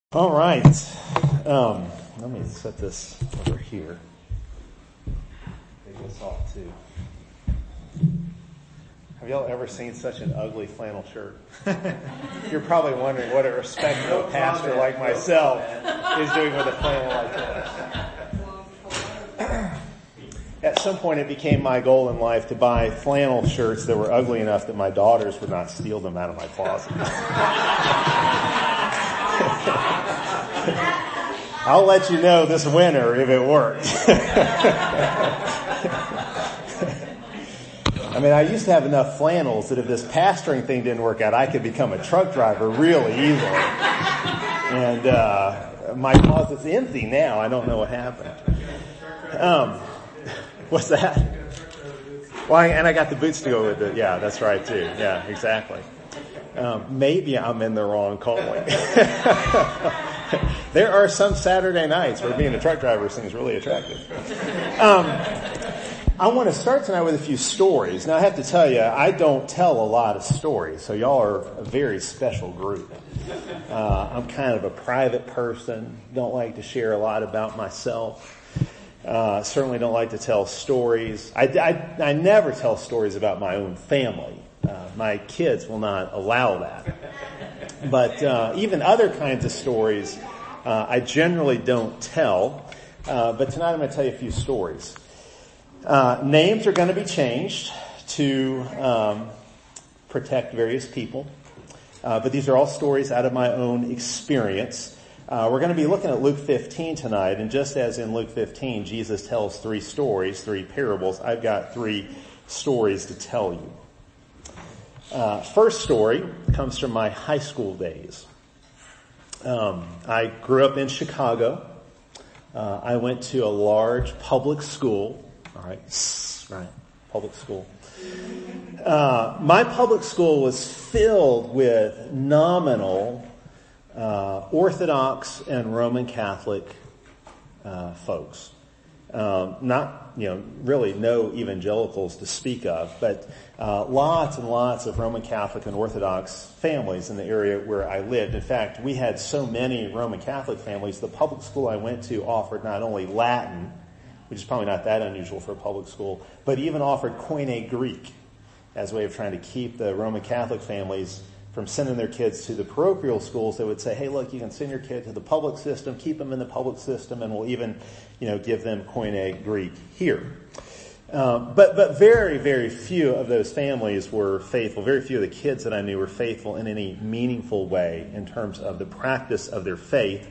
All right. Let me set this over here. Take this off too. Have y'all ever seen such an ugly flannel shirt? You're probably wondering what a respectable pastor like myself is doing with a flannel like this. At some point it became my goal in life to buy flannel shirts that were ugly enough that my daughters would not steal them out of my closet. I'll let you know this winter if it works. I mean, I used to have enough flannels that if this pastoring thing didn't work out, I could become a truck driver really easily. And my closet's empty now. I don't know what happened. What's that? Well, and I got the boots to go with it. Yeah, that's right too. Yeah, exactly. Maybe I'm in the wrong calling. There are some Saturday nights where being a truck driver seems really attractive. I want to start tonight with a few stories. Now I have to tell you, I don't tell a lot of stories, so y'all are a very special group. I'm kind of a private person, don't like to share a lot about myself. Certainly don't like to tell stories. I never tell stories about my own family. My kids will not allow that. But even other kinds of stories, I generally don't tell. But tonight I'm going to tell you a few stories. Names are going to be changed to protect various people. But these are all stories out of my own experience. We're going to be looking at Luke 15 tonight. And just as in Luke 15, Jesus tells three stories, three parables, I've got three stories to tell you. First story comes from my high school days. I grew up in Chicago. I went to a large public school. All right, public school. My public school was filled with nominal Orthodox and Roman Catholic folks. Not, really no evangelicals to speak of, but lots and lots of Roman Catholic and Orthodox families in the area where I lived. In fact, we had so many Roman Catholic families, the public school I went to offered not only Latin, which is probably not that unusual for a public school, but even offered Koine Greek as a way of trying to keep the Roman Catholic families from sending their kids to the parochial schools. They would say, hey, look, you can send your kid to the public system, keep them in the public system, and we'll even, give them Koine Greek here. But very, very few of those families were faithful. Very few of the kids that I knew were faithful in any meaningful way in terms of the practice of their faith.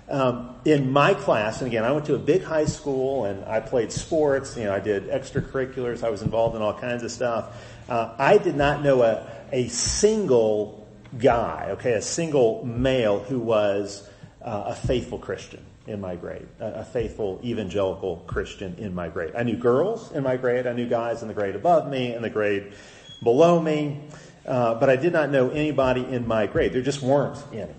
In my class, and again, I went to a big high school and I played sports, I did extracurriculars, I was involved in all kinds of stuff. I did not know a single guy, a single male who was a faithful Christian in my grade, a faithful evangelical Christian in my grade. I knew girls in my grade, I knew guys in the grade above me and the grade below me, but I did not know anybody in my grade. There just weren't any.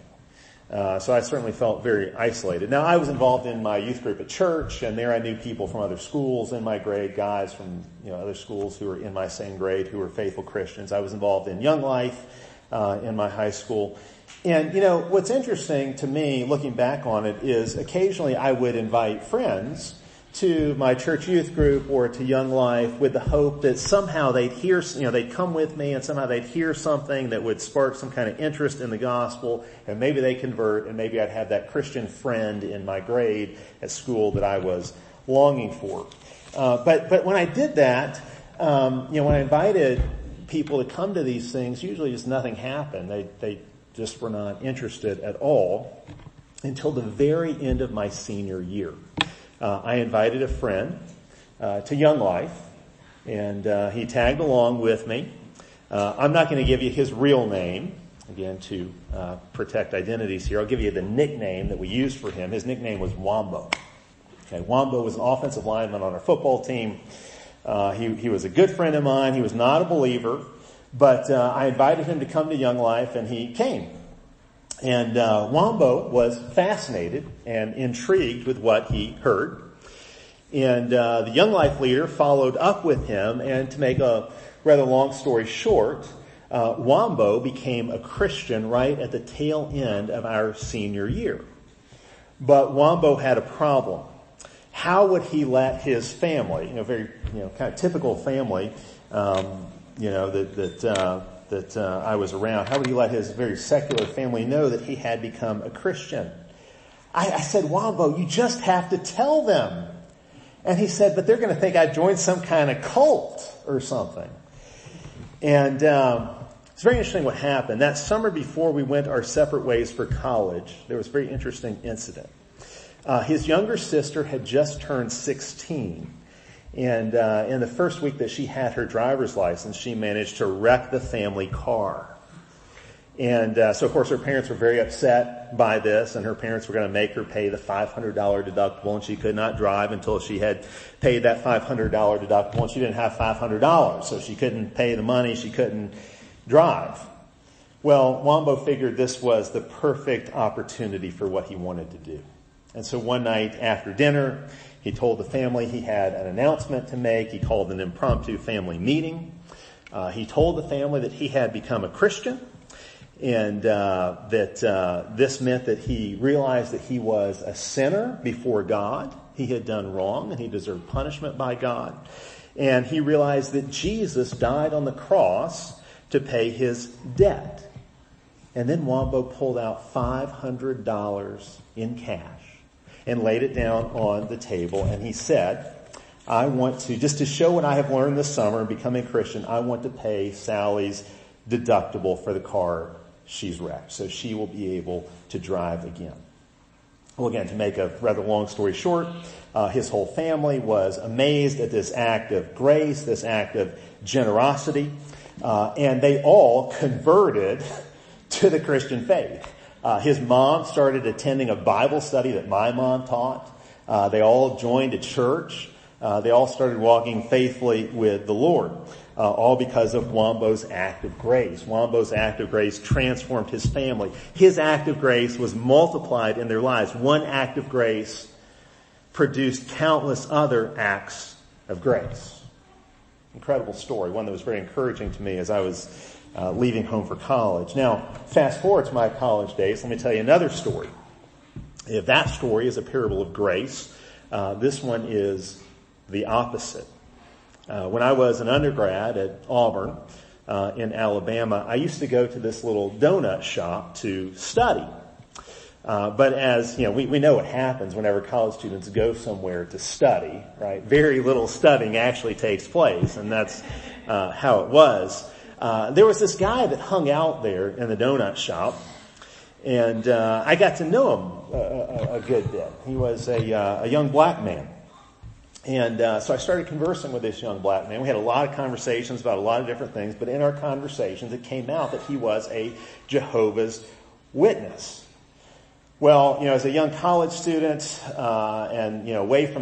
So I certainly felt very isolated. Now I was involved in my youth group at church, and there I knew people from other schools in my grade, guys from other schools who were in my same grade who were faithful Christians. I was involved in Young Life in my high school. And what's interesting to me looking back on it is occasionally I would invite friends to my church youth group or to Young Life with the hope that somehow they'd hear, they'd come with me and somehow they'd hear something that would spark some kind of interest in the gospel, and maybe they convert, and maybe I'd have that Christian friend in my grade at school that I was longing for. But when I did that, when I invited people to come to these things, usually just nothing happened. They just were not interested at all until the very end of my senior year. I invited a friend to Young Life, and he tagged along with me. I'm not going to give you his real name, again, to protect identities here. I'll give you the nickname that we used for him. His nickname was Wombo. Wombo was an offensive lineman on our football team. He was a good friend of mine. He was not a believer, but I invited him to come to Young Life, and he came. And Wombo was fascinated and intrigued with what he heard. And the Young Life leader followed up with him, and to make a rather long story short, Wambo became a Christian right at the tail end of our senior year. But Wambo had a problem. How would he let his family, very, kind of typical family, that I was around, how would he let his very secular family know that he had become a Christian? I said, Wambo, you just have to tell them. And he said, but they're going to think I joined some kind of cult or something. And it's very interesting what happened. That summer before we went our separate ways for college, there was a very interesting incident. His younger sister had just turned 16. And in the first week that she had her driver's license, she managed to wreck the family car. And so, of course, her parents were very upset by this, and her parents were going to make her pay the $500 deductible, and she could not drive until she had paid that $500 deductible, and she didn't have $500, so she couldn't pay the money, she couldn't drive. Well, Wambo figured this was the perfect opportunity for what he wanted to do. And so one night after dinner, he told the family he had an announcement to make. He called an impromptu family meeting. He told the family that he had become a Christian, and that this meant that he realized that he was a sinner before God. He had done wrong, and he deserved punishment by God. And he realized that Jesus died on the cross to pay his debt. And then Wambo pulled out $500 in cash and laid it down on the table, and he said, I want to, just to show what I have learned this summer becoming a Christian, I want to pay Sally's deductible for the car she's wrecked, so she will be able to drive again. Well, again, to make a rather long story short, his whole family was amazed at this act of grace, this act of generosity, and they all converted to the Christian faith. His mom started attending a Bible study that my mom taught. They all joined a church. They all started walking faithfully with the Lord, all because of Wambo's act of grace. Wambo's act of grace transformed his family. His act of grace was multiplied in their lives. One act of grace produced countless other acts of grace. Incredible story, one that was very encouraging to me as I was leaving home for college. Now, fast forward to my college days, let me tell you another story. If that story is a parable of grace, this one is the opposite. When I was an undergrad at Auburn in Alabama, I used to go to this little donut shop to study. But as, we know what happens whenever college students go somewhere to study, right? Very little studying actually takes place, and that's how it was. There was this guy that hung out there in the donut shop, and I got to know him a good bit. He was a young black man. And so I started conversing with this young black man. We had a lot of conversations about a lot of different things, but in our conversations it came out that he was a Jehovah's Witness. Well, as a young college student, and away from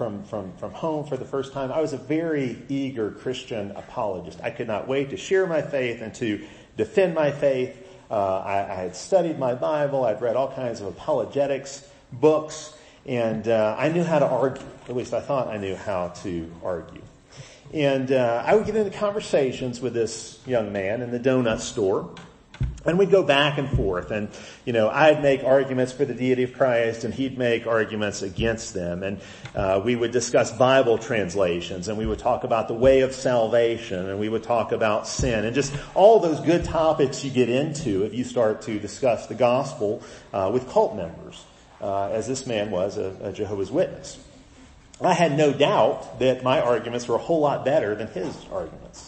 home for the first time, I was a very eager Christian apologist. I could not wait to share my faith and to defend my faith. I had studied my Bible. I'd read all kinds of apologetics books, and I knew how to argue. At least I thought I knew how to argue. And I would get into conversations with this young man in the donut store. And we'd go back and forth, and, I'd make arguments for the deity of Christ, and he'd make arguments against them. And we would discuss Bible translations, and we would talk about the way of salvation, and we would talk about sin, and just all those good topics you get into if you start to discuss the gospel with cult members, as this man was a Jehovah's Witness. I had no doubt that my arguments were a whole lot better than his arguments.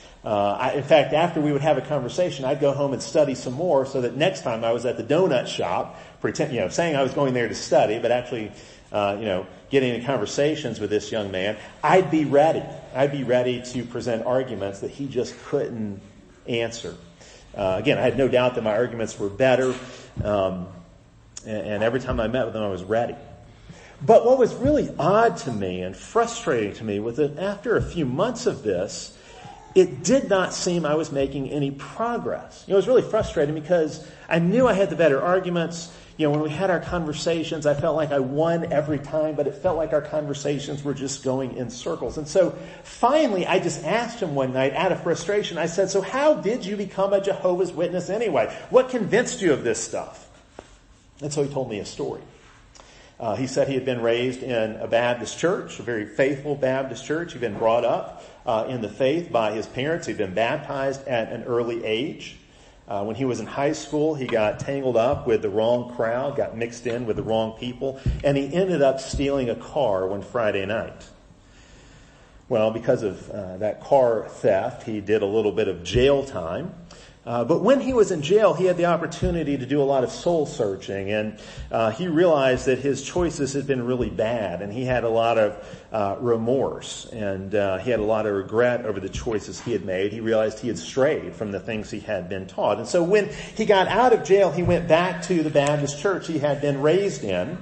In fact, after we would have a conversation, I'd go home and study some more so that next time I was at the donut shop, saying I was going there to study, but actually, getting into conversations with this young man, I'd be ready. I'd be ready to present arguments that he just couldn't answer. Again, I had no doubt that my arguments were better, and every time I met with him, I was ready. But what was really odd to me and frustrating to me was that after a few months of this, it did not seem I was making any progress. It was really frustrating because I knew I had the better arguments. when we had our conversations, I felt like I won every time, but it felt like our conversations were just going in circles. And so finally, I just asked him one night out of frustration, I said, so how did you become a Jehovah's Witness anyway? What convinced you of this stuff? And so he told me a story. He said he had been raised in a Baptist church, a very faithful Baptist church. He'd been brought up in the faith by his parents. He'd been baptized at an early age. When he was in high school, he got tangled up with the wrong crowd, got mixed in with the wrong people, and he ended up stealing a car one Friday night. Well, because of that car theft, he did a little bit of jail time. But when he was in jail, he had the opportunity to do a lot of soul searching, and he realized that his choices had been really bad, and he had a lot of remorse, and he had a lot of regret over the choices he had made. He realized he had strayed from the things he had been taught. And so when he got out of jail, he went back to the Baptist church he had been raised in,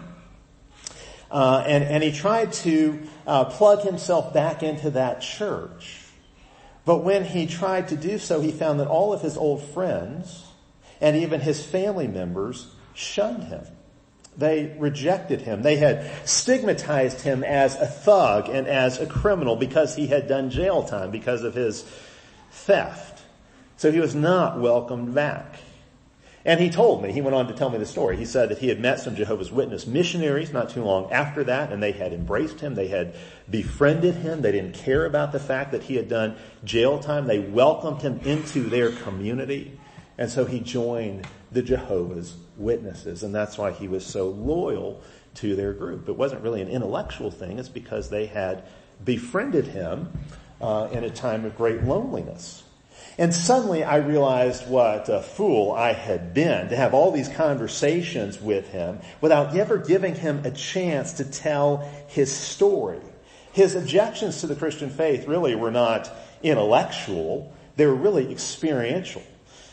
and he tried to plug himself back into that church. But when he tried to do so, he found that all of his old friends and even his family members shunned him. They rejected him. They had stigmatized him as a thug and as a criminal because he had done jail time because of his theft. So he was not welcomed back. And he went on to tell me the story. He said that he had met some Jehovah's Witness missionaries not too long after that, and they had embraced him. They had befriended him. They didn't care about the fact that he had done jail time. They welcomed him into their community. And so he joined the Jehovah's Witnesses, and that's why he was so loyal to their group. It wasn't really an intellectual thing. It's because they had befriended him in a time of great loneliness. And suddenly I realized what a fool I had been to have all these conversations with him without ever giving him a chance to tell his story. His objections to the Christian faith really were not intellectual. They were really experiential.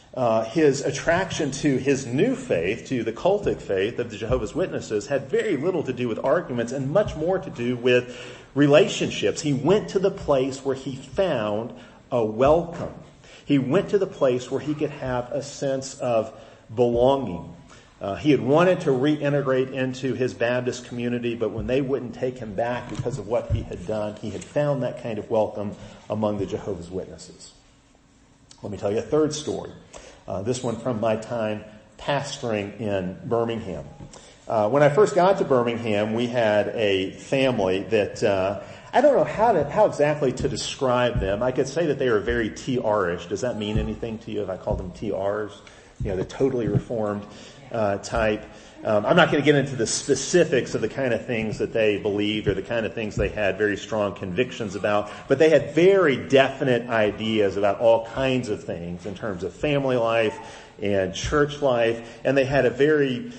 His attraction to his new faith, to the cultic faith of the Jehovah's Witnesses, had very little to do with arguments and much more to do with relationships. He went to the place where he found a welcome. He went to the place where he could have a sense of belonging. He had wanted to reintegrate into his Baptist community, but when they wouldn't take him back because of what he had done, he had found that kind of welcome among the Jehovah's Witnesses. Let me tell you a third story. This one from my time pastoring in Birmingham. When I first got to Birmingham, we had a family that I don't know how exactly to describe them. I could say that they were very TR-ish. Does that mean anything to you if I call them TRs? The totally reformed type. I'm not going to get into the specifics of the kind of things that they believed or the kind of things they had very strong convictions about, but they had very definite ideas about all kinds of things in terms of family life and church life, and they had a very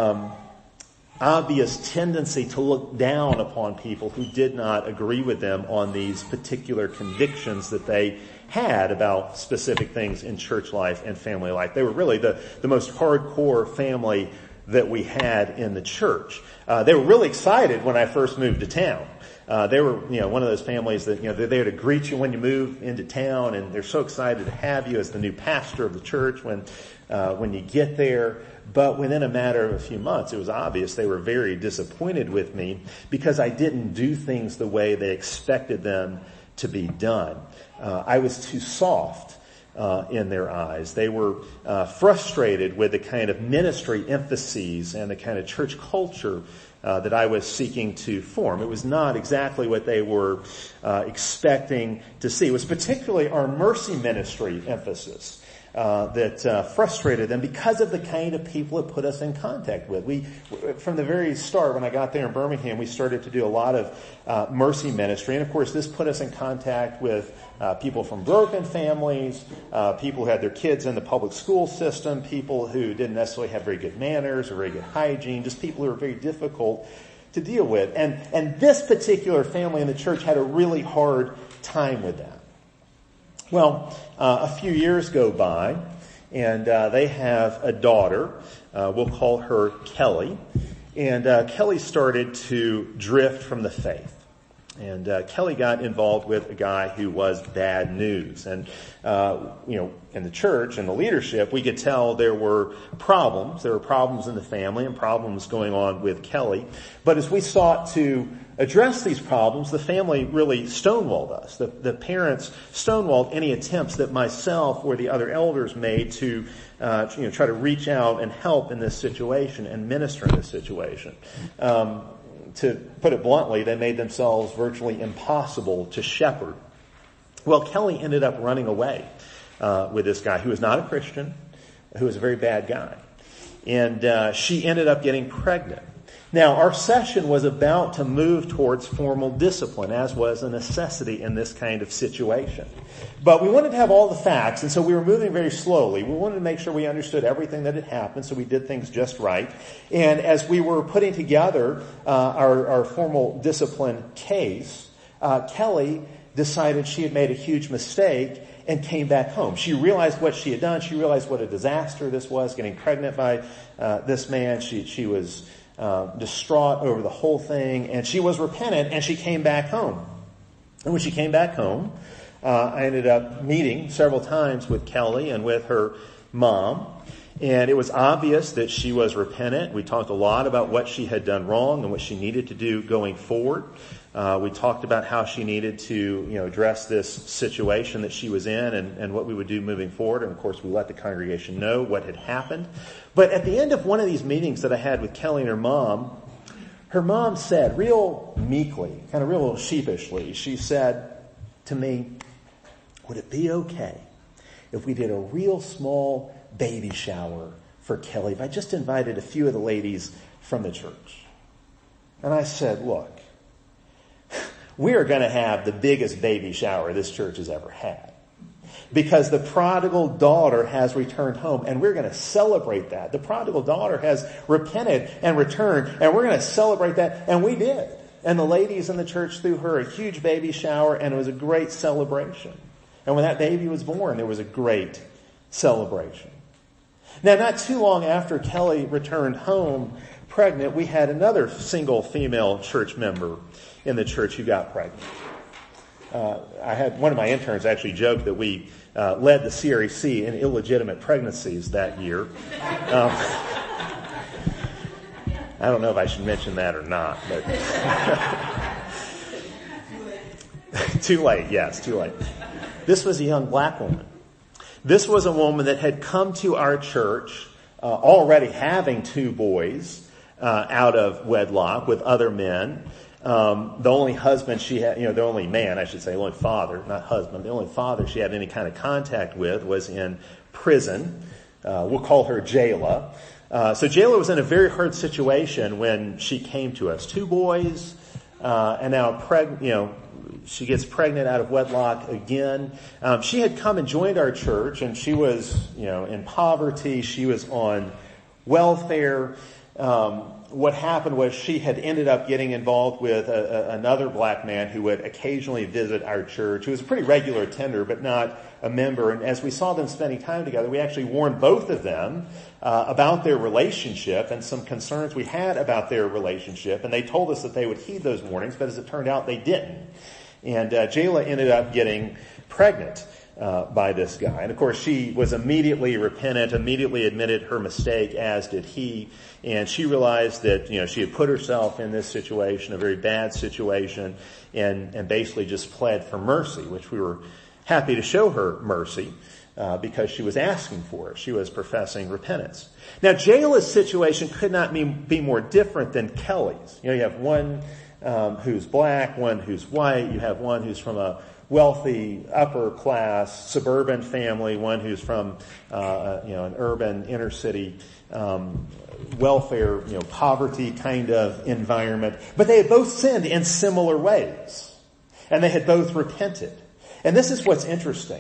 obvious tendency to look down upon people who did not agree with them on these particular convictions that they had about specific things in church life and family life. They were really the most hardcore family that we had in the church. They were really excited when I first moved to town. They were, one of those families that, they're there to greet you when you move into town, and they're so excited to have you as the new pastor of the church when you get there. But within a matter of a few months, it was obvious they were very disappointed with me because I didn't do things the way they expected them to be done. I was too soft in their eyes. They were frustrated with the kind of ministry emphases and the kind of church culture that I was seeking to form. It was not exactly what they were expecting to see. It was particularly our mercy ministry emphasis that frustrated them because of the kind of people it put us in contact with. We, from the very start, when I got there in Birmingham, we started to do a lot of mercy ministry, and of course, this put us in contact with people from broken families, people who had their kids in the public school system, people who didn't necessarily have very good manners or very good hygiene, just people who were very difficult to deal with. And this particular family in the church had a really hard time with that. Well, a few years go by, and they have a daughter. We'll call her Kelly. And Kelly started to drift from the faith. And Kelly got involved with a guy who was bad news. And, in the church and the leadership, we could tell there were problems. There were problems in the family and problems going on with Kelly. But as we sought to address these problems, the family really stonewalled us. The parents stonewalled any attempts that myself or the other elders made to try to reach out and help in this situation and minister in this situation. To put it bluntly, they made themselves virtually impossible to shepherd. Well, Kelly ended up running away with this guy who was not a Christian, who was a very bad guy. And she ended up getting pregnant. Now, our session was about to move towards formal discipline, as was a necessity in this kind of situation. But we wanted to have all the facts, and so we were moving very slowly. We wanted to make sure we understood everything that had happened, so we did things just right. And as we were putting together our formal discipline case, Kelly decided she had made a huge mistake and came back home. She realized what she had done. She realized what a disaster this was, getting pregnant by this man. She was distraught over the whole thing, and she was repentant, and she came back home. And when she came back home, I ended up meeting several times with Kelly and with her mom, and it was obvious that she was repentant. We talked a lot about what she had done wrong and what she needed to do going forward. We talked about how she needed to, address this situation that she was in and what we would do moving forward. And of course, we let the congregation know what had happened. But at the end of one of these meetings that I had with Kelly and her mom said, real meekly, kind of real sheepishly, she said to me, "Would it be okay if we did a real small baby shower for Kelly if I just invited a few of the ladies from the church?" And I said, "Look, we are going to have the biggest baby shower this church has ever had, because the prodigal daughter has returned home, and we're going to celebrate that. The prodigal daughter has repented and returned, and we're going to celebrate that." And we did. And the ladies in the church threw her a huge baby shower, and it was a great celebration. And when that baby was born, there was a great celebration. Now, not too long after Kelly returned home pregnant, we had another single female church member in the church who got pregnant. I had one of my interns actually joked that we led the CREC in illegitimate pregnancies that year. I don't know if I should mention that or not, but too late. Yes, too late. This was a young black woman. This was a woman that had come to our church already having two boys out of wedlock with other men. The only husband she had, the only man, I should say, the only father, not husband, the only father she had any kind of contact with was in prison. We'll call her Jayla. So Jayla was in a very hard situation when she came to us. Two boys, and now she gets pregnant out of wedlock again. She had come and joined our church, and she was, in poverty. She was on welfare. What happened was she had ended up getting involved with another black man who would occasionally visit our church, who was a pretty regular attender, but not a member. And as we saw them spending time together, we actually warned both of them about their relationship and some concerns we had about their relationship. And they told us that they would heed those warnings, but as it turned out, they didn't. And Jayla ended up getting pregnant by this guy. And of course, she was immediately repentant, immediately admitted her mistake, as did he. And she realized that, she had put herself in this situation, a very bad situation, and basically just pled for mercy, which we were happy to show her mercy, because she was asking for it. She was professing repentance. Now, Jayla's situation could not be more different than Kelly's. You have one who's black, one who's white, you have one who's from a wealthy, upper class, suburban family, one who's from, an urban inner city, welfare, poverty kind of environment. But they had both sinned in similar ways. And they had both repented. And this is what's interesting.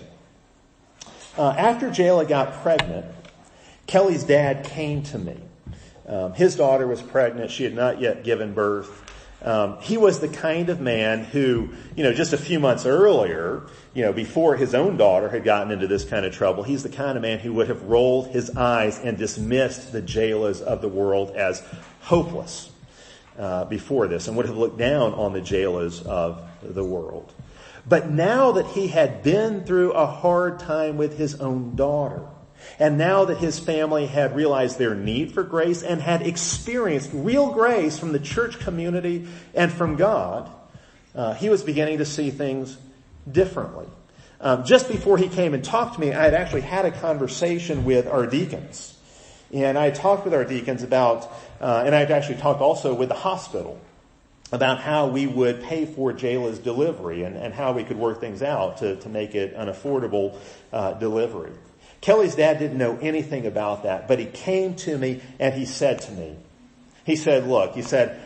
After Jayla got pregnant, Kelly's dad came to me. His daughter was pregnant. She had not yet given birth. He was the kind of man who, just a few months earlier, before his own daughter had gotten into this kind of trouble, he's the kind of man who would have rolled his eyes and dismissed the Jaylas of the world as hopeless. before this and would have looked down on the jailers of the world. But now that he had been through a hard time with his own daughter, and now that his family had realized their need for grace and had experienced real grace from the church community and from God, he was beginning to see things differently. Just before he came and talked to me, I had actually had a conversation with our deacons. And I talked with our deacons about, and I had actually talked also with the hospital about how we would pay for Jayla's delivery and how we could work things out to make it an affordable delivery. Kelly's dad didn't know anything about that, but he came to me and he said to me, look,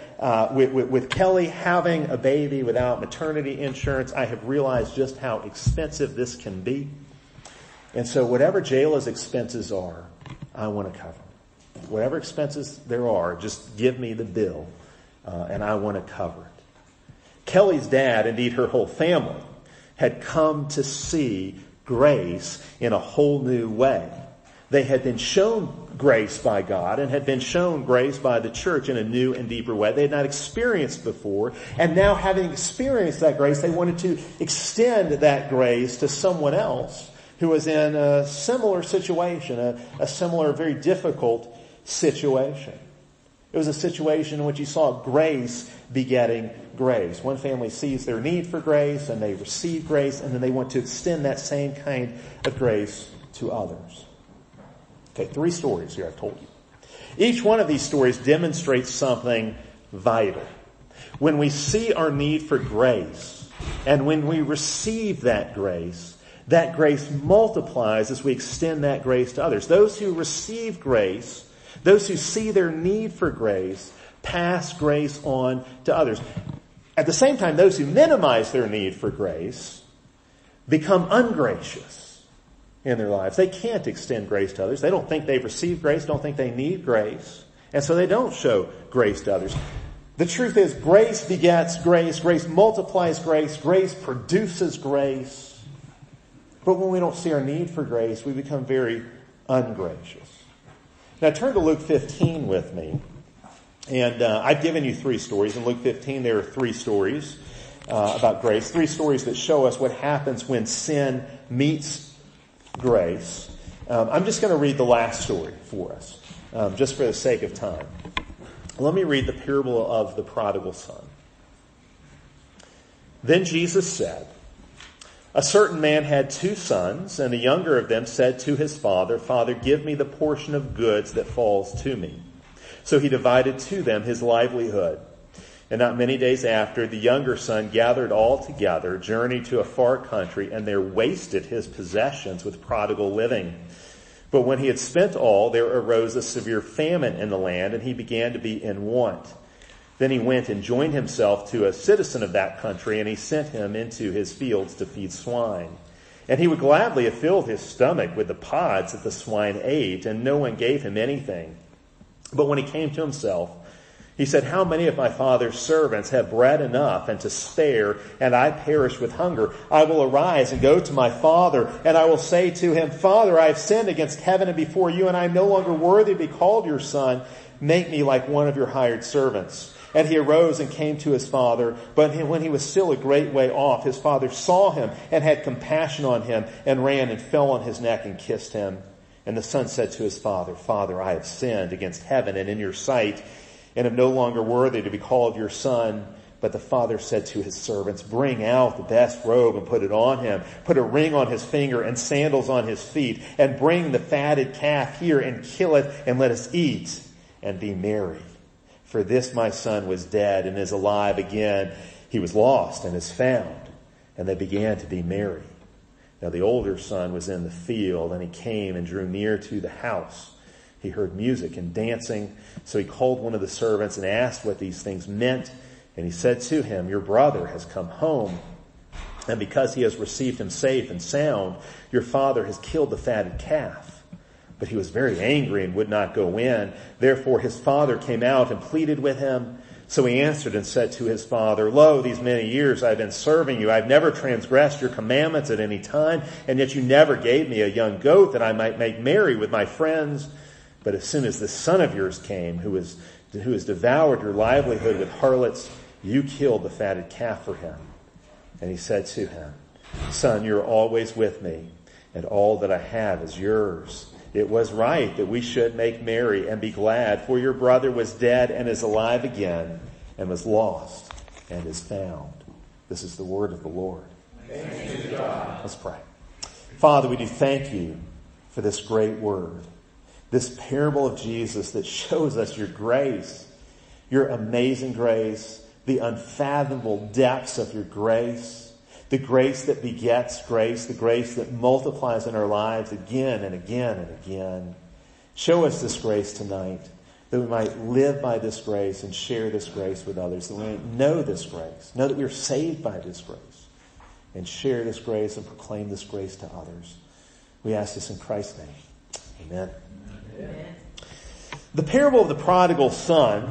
with Kelly having a baby without maternity insurance, I have realized just how expensive this can be. And so whatever Jayla's expenses are, I want to cover. Whatever expenses there are, just give me the bill, and I want to cover it. Kelly's dad, indeed her whole family, had come to see grace in a whole new way. They had been shown grace by God and had been shown grace by the church in a new and deeper way they had not experienced before. And now, having experienced that grace, they wanted to extend that grace to someone else who was in a similar situation, a similar, very difficult situation. It was a situation in which you saw grace begetting grace. One family sees their need for grace and they receive grace, and then they want to extend that same kind of grace to others. Okay, 3 stories here I've told you. Each one of these stories demonstrates something vital. When we see our need for grace, and when we receive that grace multiplies as we extend that grace to others. Those who receive grace, those who see their need for grace, pass grace on to others. At the same time, those who minimize their need for grace become ungracious in their lives. They can't extend grace to others. They don't think they've received grace, don't think they need grace, and so they don't show grace to others. The truth is, grace begets grace, grace multiplies grace, grace produces grace. But when we don't see our need for grace, we become very ungracious. Now turn to Luke 15 with me. And I've given you 3 stories. In Luke 15, there are 3 stories about grace. 3 stories that show us what happens when sin meets grace. I'm just going to read the last story for us, just for the sake of time. Let me read the parable of the prodigal son. Then Jesus said, "A certain man had 2 sons, and the younger of them said to his father, 'Father, give me the portion of goods that falls to me.' So he divided to them his livelihood. And not many days after, the younger son gathered all together, journeyed to a far country, and there wasted his possessions with prodigal living. But when he had spent all, there arose a severe famine in the land, and he began to be in want. Then he went and joined himself to a citizen of that country, and he sent him into his fields to feed swine. And he would gladly have filled his stomach with the pods that the swine ate, and no one gave him anything. But when he came to himself, he said, 'How many of my father's servants have bread enough and to spare, and I perish with hunger? I will arise and go to my father, and I will say to him, Father, I have sinned against heaven and before you, and I am no longer worthy to be called your son. Make me like one of your hired servants.' And he arose and came to his father. But when he was still a great way off, his father saw him and had compassion on him and ran and fell on his neck and kissed him. And the son said to his father, 'Father, I have sinned against heaven and in your sight, and am no longer worthy to be called your son.' But the father said to his servants, 'Bring out the best robe and put it on him. Put a ring on his finger and sandals on his feet. And bring the fatted calf here and kill it, and let us eat and be merry. For this my son was dead and is alive again. He was lost and is found.' And they began to be merry. Now the older son was in the field, and he came and drew near to the house. He heard music and dancing. So he called one of the servants and asked what these things meant. And he said to him, 'Your brother has come home, and because he has received him safe and sound, your father has killed the fatted calf.' But he was very angry and would not go in. Therefore his father came out and pleaded with him. So he answered and said to his father, 'Lo, these many years I have been serving you. I have never transgressed your commandments at any time, and yet you never gave me a young goat that I might make merry with my friends.' But as soon as this son of yours came, who has devoured your livelihood with harlots, you killed the fatted calf for him. And he said to him, Son, you're always with me, and all that I have is yours. It was right that we should make merry and be glad, for your brother was dead and is alive again, and was lost and is found. This is the word of the Lord. Thanks be to God. Let's pray. Father, we do thank you for this great word, this parable of Jesus that shows us your grace, your amazing grace, the unfathomable depths of your grace, the grace that begets grace, the grace that multiplies in our lives again and again and again. Show us this grace tonight, that we might live by this grace and share this grace with others, that we might know this grace, know that we are saved by this grace, and share this grace and proclaim this grace to others. We ask this in Christ's name. Amen. Amen. The parable of the prodigal son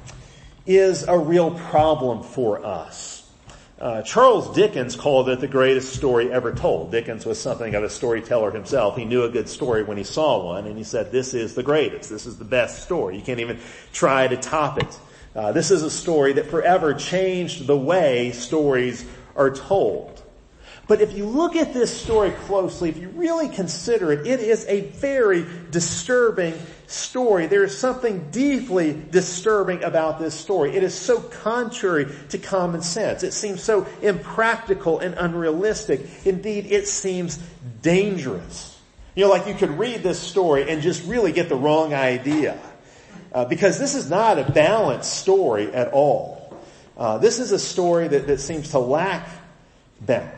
is a real problem for us. Charles Dickens called it the greatest story ever told. Dickens was something of a storyteller himself. He knew a good story when he saw one, and he said, this is the greatest. This is the best story. You can't even try to top it. This is a story that forever changed the way stories are told. But if you look at this story closely, if you really consider it, it is a very disturbing story. There is something deeply disturbing about this story. It is so contrary to common sense. It seems so impractical and unrealistic. Indeed, it seems dangerous. You know, like you could read this story and just really get the wrong idea. Because this is not a balanced story at all. This is a story that seems to lack balance.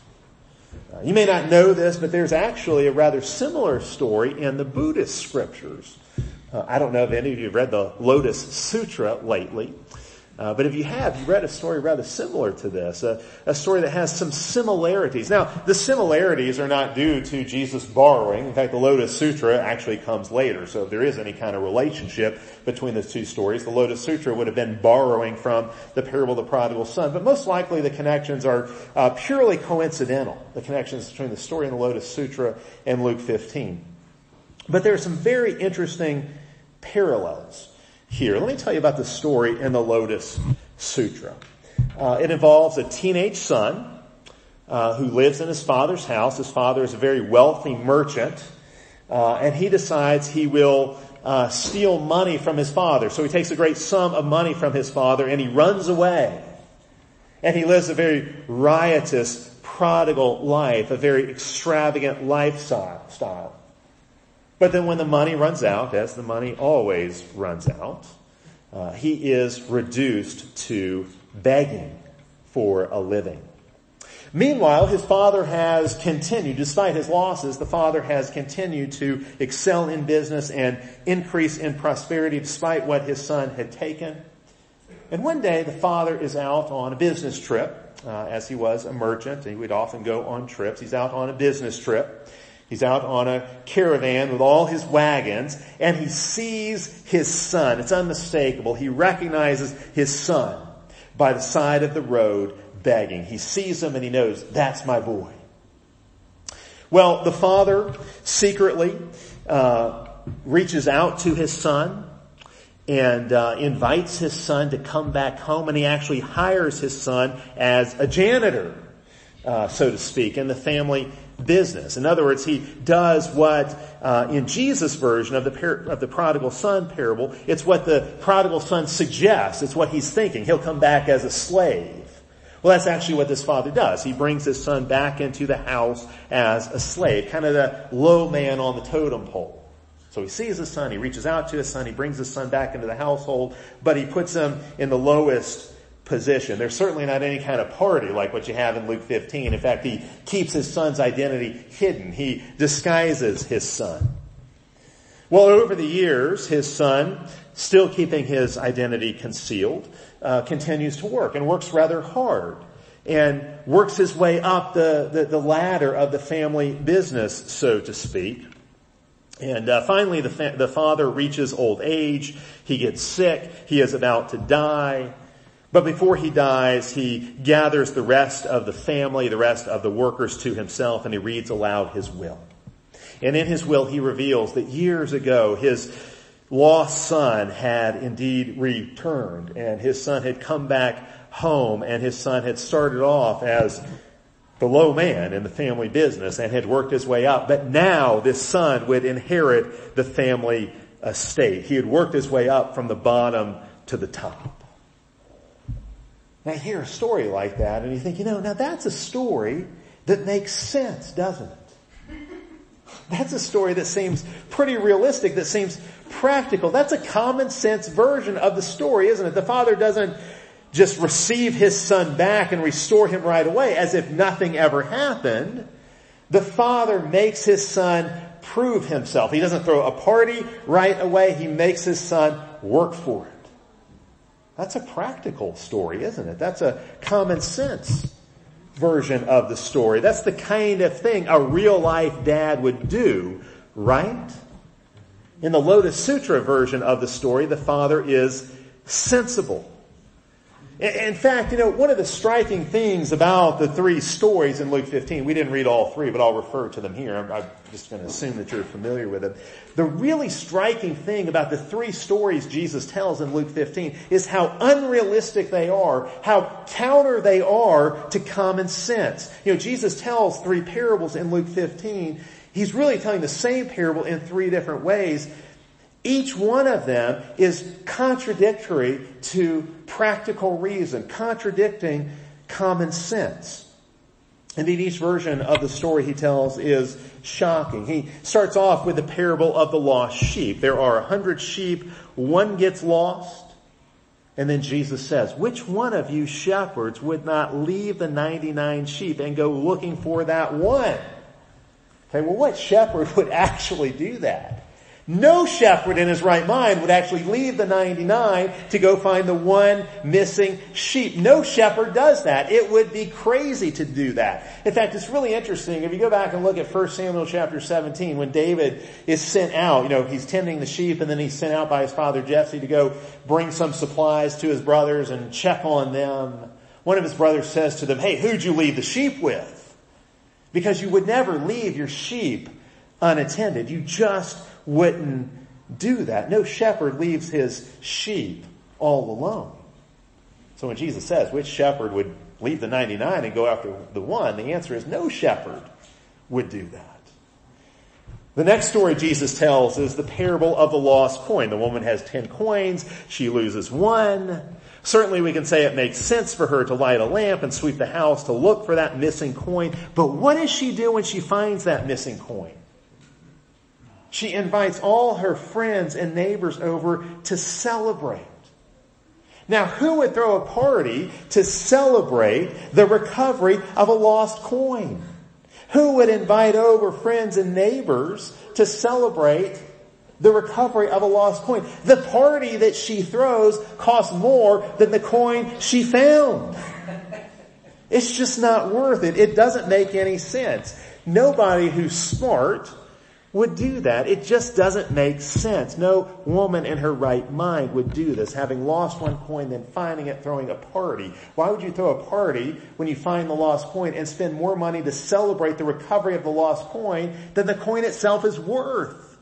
You may not know this, but there's actually a rather similar story in the Buddhist scriptures. I don't know if any of you have read the Lotus Sutra lately. But if you have, you read a story rather similar to this, a story that has some similarities. Now, the similarities are not due to Jesus borrowing. In fact, the Lotus Sutra actually comes later. So if there is any kind of relationship between the two stories, the Lotus Sutra would have been borrowing from the parable of the prodigal son. But most likely the connections are purely coincidental, the connections between the story in the Lotus Sutra and Luke 15. But there are some very interesting parallels here. Let me tell you about the story in the Lotus Sutra. It involves a teenage son who lives in his father's house. His father is a very wealthy merchant, and he decides he will steal money from his father. So he takes a great sum of money from his father and he runs away. And he lives a very riotous, prodigal life, a very extravagant lifestyle. But then when the money runs out, as the money always runs out, he is reduced to begging for a living. Meanwhile, his father has continued, despite his losses, the father has continued to excel in business and increase in prosperity despite what his son had taken. And one day the father is out on a business trip, as he was a merchant. He would often go on trips. He's out on a business trip. He's out on a caravan with all his wagons, and he sees his son. It's unmistakable. He recognizes his son by the side of the road begging. He sees him and he knows, that's my boy. Well, the father secretly reaches out to his son and invites his son to come back home, and he actually hires his son as a janitor, so to speak, in the family business. In other words, he does what in Jesus' version of the prodigal son parable, it's what the prodigal son suggests. It's what he's thinking. He'll come back as a slave. Well, that's actually what this father does. He brings his son back into the house as a slave, kind of the low man on the totem pole. So he sees his son, he reaches out to his son, he brings his son back into the household, but he puts him in the lowest position. There's certainly not any kind of party like what you have in Luke 15. In fact, he keeps his son's identity hidden. He disguises his son. Well, over the years, his son, still keeping his identity concealed, continues to work and works rather hard and works his way up the ladder of the family business, so to speak. And finally, the father reaches old age. He gets sick. He is about to die. But before he dies, he gathers the rest of the family, the rest of the workers to himself, and he reads aloud his will. And in his will, he reveals that years ago, his lost son had indeed returned, and his son had come back home, and his son had started off as the low man in the family business and had worked his way up. But now this son would inherit the family estate. He had worked his way up from the bottom to the top. Now you hear a story like that and you think, now that's a story that makes sense, doesn't it? That's a story that seems pretty realistic, that seems practical. That's a common sense version of the story, isn't it? The father doesn't just receive his son back and restore him right away as if nothing ever happened. The father makes his son prove himself. He doesn't throw a party right away. He makes his son work for it. That's a practical story, isn't it? That's a common sense version of the story. That's the kind of thing a real life dad would do, right? In the Lotus Sutra version of the story, the father is sensible. In fact, one of the striking things about the three stories in Luke 15, we didn't read all three, but I'll refer to them here. I'm just going to assume that you're familiar with them. The really striking thing about the three stories Jesus tells in Luke 15 is how unrealistic they are, how counter they are to common sense. Jesus tells three parables in Luke 15. He's really telling the same parable in three different ways. Each one of them is contradictory to practical reason, contradicting common sense. Indeed, each version of the story he tells is shocking. He starts off with the parable of the lost sheep. There are 100 sheep, one gets lost, and then Jesus says, which one of you shepherds would not leave the 99 sheep and go looking for that one? Okay, well, what shepherd would actually do that? No shepherd in his right mind would actually leave the 99 to go find the one missing sheep. No shepherd does that. It would be crazy to do that. In fact, it's really interesting. If you go back and look at 1 Samuel chapter 17, when David is sent out, he's tending the sheep and then he's sent out by his father Jesse to go bring some supplies to his brothers and check on them. One of his brothers says to them, hey, who'd you leave the sheep with? Because you would never leave your sheep unattended. You just wouldn't do that. No shepherd leaves his sheep all alone. So when Jesus says, which shepherd would leave the 99 and go after the one, the answer is no shepherd would do that. The next story Jesus tells is the parable of the lost coin. The woman has 10 coins. She loses one. Certainly we can say it makes sense for her to light a lamp and sweep the house to look for that missing coin. But what does she do when she finds that missing coin? She invites all her friends and neighbors over to celebrate. Now, who would throw a party to celebrate the recovery of a lost coin? Who would invite over friends and neighbors to celebrate the recovery of a lost coin? The party that she throws costs more than the coin she found. It's just not worth it. It doesn't make any sense. Nobody who's smart would do that. It just doesn't make sense. No woman in her right mind would do this, having lost one coin, then finding it, throwing a party. Why would you throw a party when you find the lost coin and spend more money to celebrate the recovery of the lost coin than the coin itself is worth?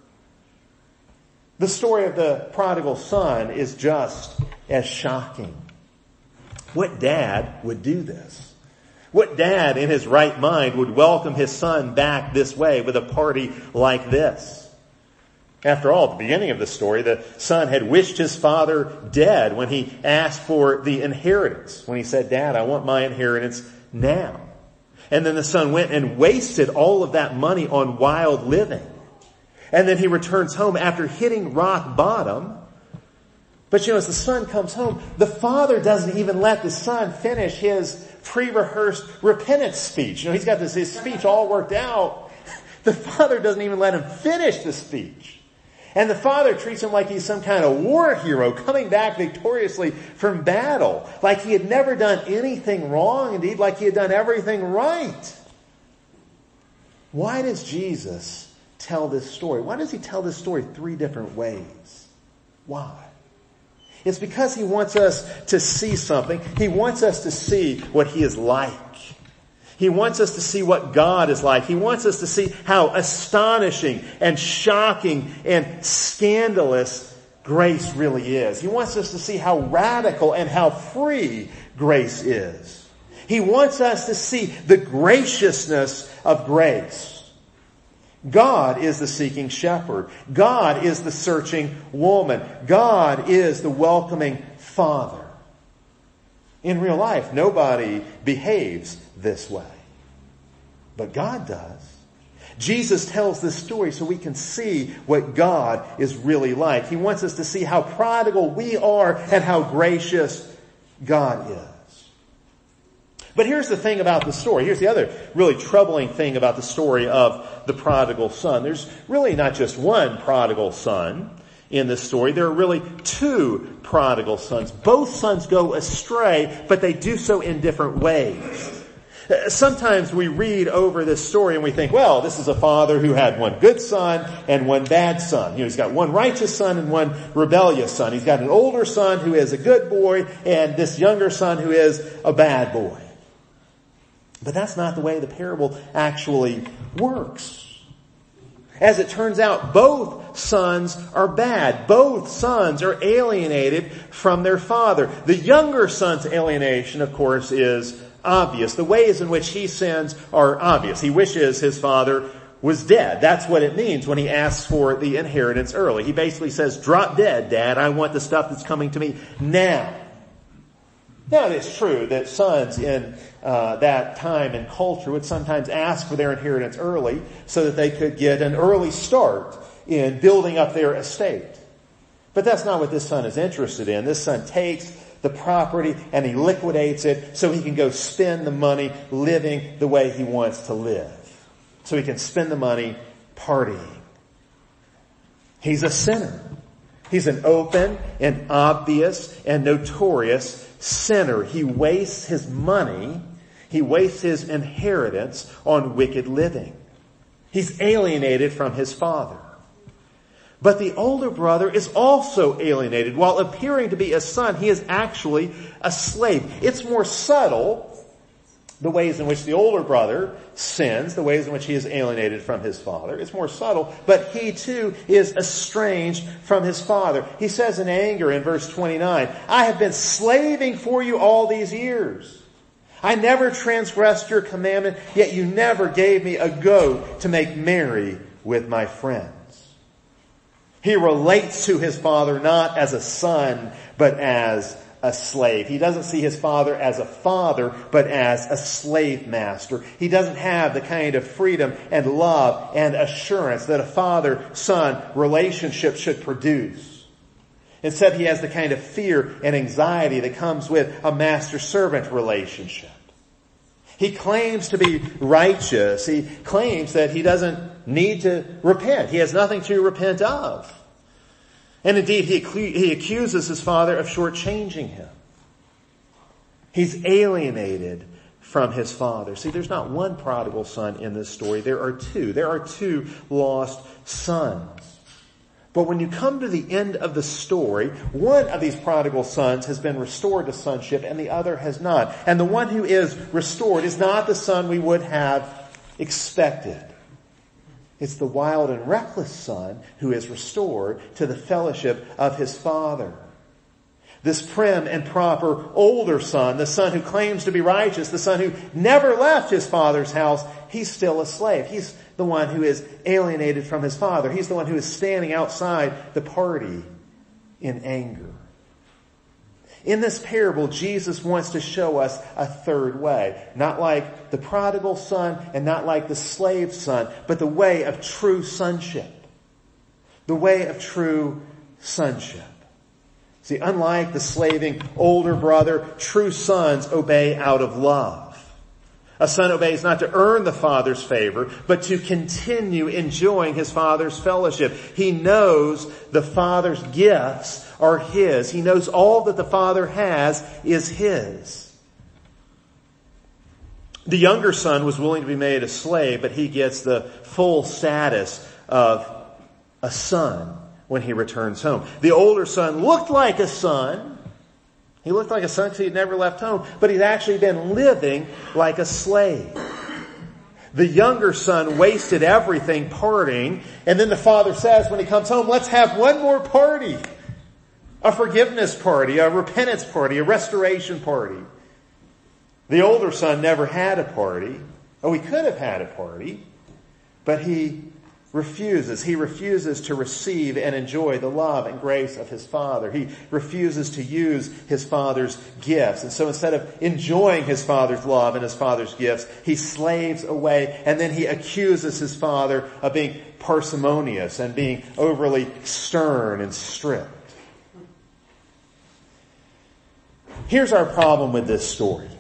The story of the prodigal son is just as shocking. What dad would do this? What dad in his right mind would welcome his son back this way with a party like this? After all, at the beginning of the story, the son had wished his father dead when he asked for the inheritance. When he said, Dad, I want my inheritance now. And then the son went and wasted all of that money on wild living. And then he returns home after hitting rock bottom. But as the son comes home, the father doesn't even let the son finish his pre-rehearsed repentance speech. He's got his speech all worked out. The father doesn't even let him finish the speech. And the father treats him like he's some kind of war hero coming back victoriously from battle. Like he had never done anything wrong. Indeed, like he had done everything right. Why does Jesus tell this story? Why does he tell this story three different ways? Why? It's because he wants us to see something. He wants us to see what he is like. He wants us to see what God is like. He wants us to see how astonishing and shocking and scandalous grace really is. He wants us to see how radical and how free grace is. He wants us to see the graciousness of grace. God is the seeking shepherd. God is the searching woman. God is the welcoming father. In real life, nobody behaves this way. But God does. Jesus tells this story so we can see what God is really like. He wants us to see how prodigal we are and how gracious God is. But here's the thing about the story. Here's the other really troubling thing about the story of the prodigal son. There's really not just one prodigal son in this story. There are really two prodigal sons. Both sons go astray, but they do so in different ways. Sometimes we read over this story and we think, well, this is a father who had one good son and one bad son. He's got one righteous son and one rebellious son. He's got an older son who is a good boy and this younger son who is a bad boy. But that's not the way the parable actually works. As it turns out, both sons are bad. Both sons are alienated from their father. The younger son's alienation, of course, is obvious. The ways in which he sins are obvious. He wishes his father was dead. That's what it means when he asks for the inheritance early. He basically says, drop dead, Dad. I want the stuff that's coming to me now. Now, it's true that sons in that time and culture would sometimes ask for their inheritance early so that they could get an early start in building up their estate. But that's not what this son is interested in. This son takes the property and he liquidates it so he can go spend the money living the way he wants to live. So he can spend the money partying. He's a sinner. He's an open and obvious and notorious sinner. He wastes his money. He wastes his inheritance on wicked living. He's alienated from his father. But the older brother is also alienated. While appearing to be a son, he is actually a slave. It's more subtle, the ways in which the older brother sins, the ways in which he is alienated from his father. It's more subtle, but he too is estranged from his father. He says in anger in verse 29, I have been slaving for you all these years. I never transgressed your commandment, yet you never gave me a goat to make merry with my friends. He relates to his father not as a son, but as a slave. He doesn't see his father as a father, but as a slave master. He doesn't have the kind of freedom and love and assurance that a father-son relationship should produce. Instead, he has the kind of fear and anxiety that comes with a master-servant relationship. He claims to be righteous. He claims that he doesn't need to repent. He has nothing to repent of. And indeed, he accuses his father of shortchanging him. He's alienated from his father. See, there's not one prodigal son in this story. There are two. There are two lost sons. But when you come to the end of the story, one of these prodigal sons has been restored to sonship and the other has not. And the one who is restored is not the son we would have expected. It's the wild and reckless son who is restored to the fellowship of his father. This prim and proper older son, the son who claims to be righteous, the son who never left his father's house, he's still a slave. He's the one who is alienated from his father. He's the one who is standing outside the party in anger. In this parable, Jesus wants to show us a third way. Not like the prodigal son and not like the slave son, but the way of true sonship. The way of true sonship. See, unlike the slaving older brother, true sons obey out of love. A son obeys not to earn the father's favor, but to continue enjoying his father's fellowship. He knows the father's gifts are his. He knows all that the father has is his. The younger son was willing to be made a slave, but he gets the full status of a son when he returns home. The older son looked like a son, He looked like a son because he'd never left home, but he'd actually been living like a slave. The younger son wasted everything partying, and then the father says when he comes home, let's have one more party. A forgiveness party, a repentance party, a restoration party. The older son never had a party. Oh, he could have had a party, but he refuses. He refuses to receive and enjoy the love and grace of his father. He refuses to use his father's gifts. And so instead of enjoying his father's love and his father's gifts, he slaves away, and then he accuses his father of being parsimonious and being overly stern and strict. Here's our problem with this story.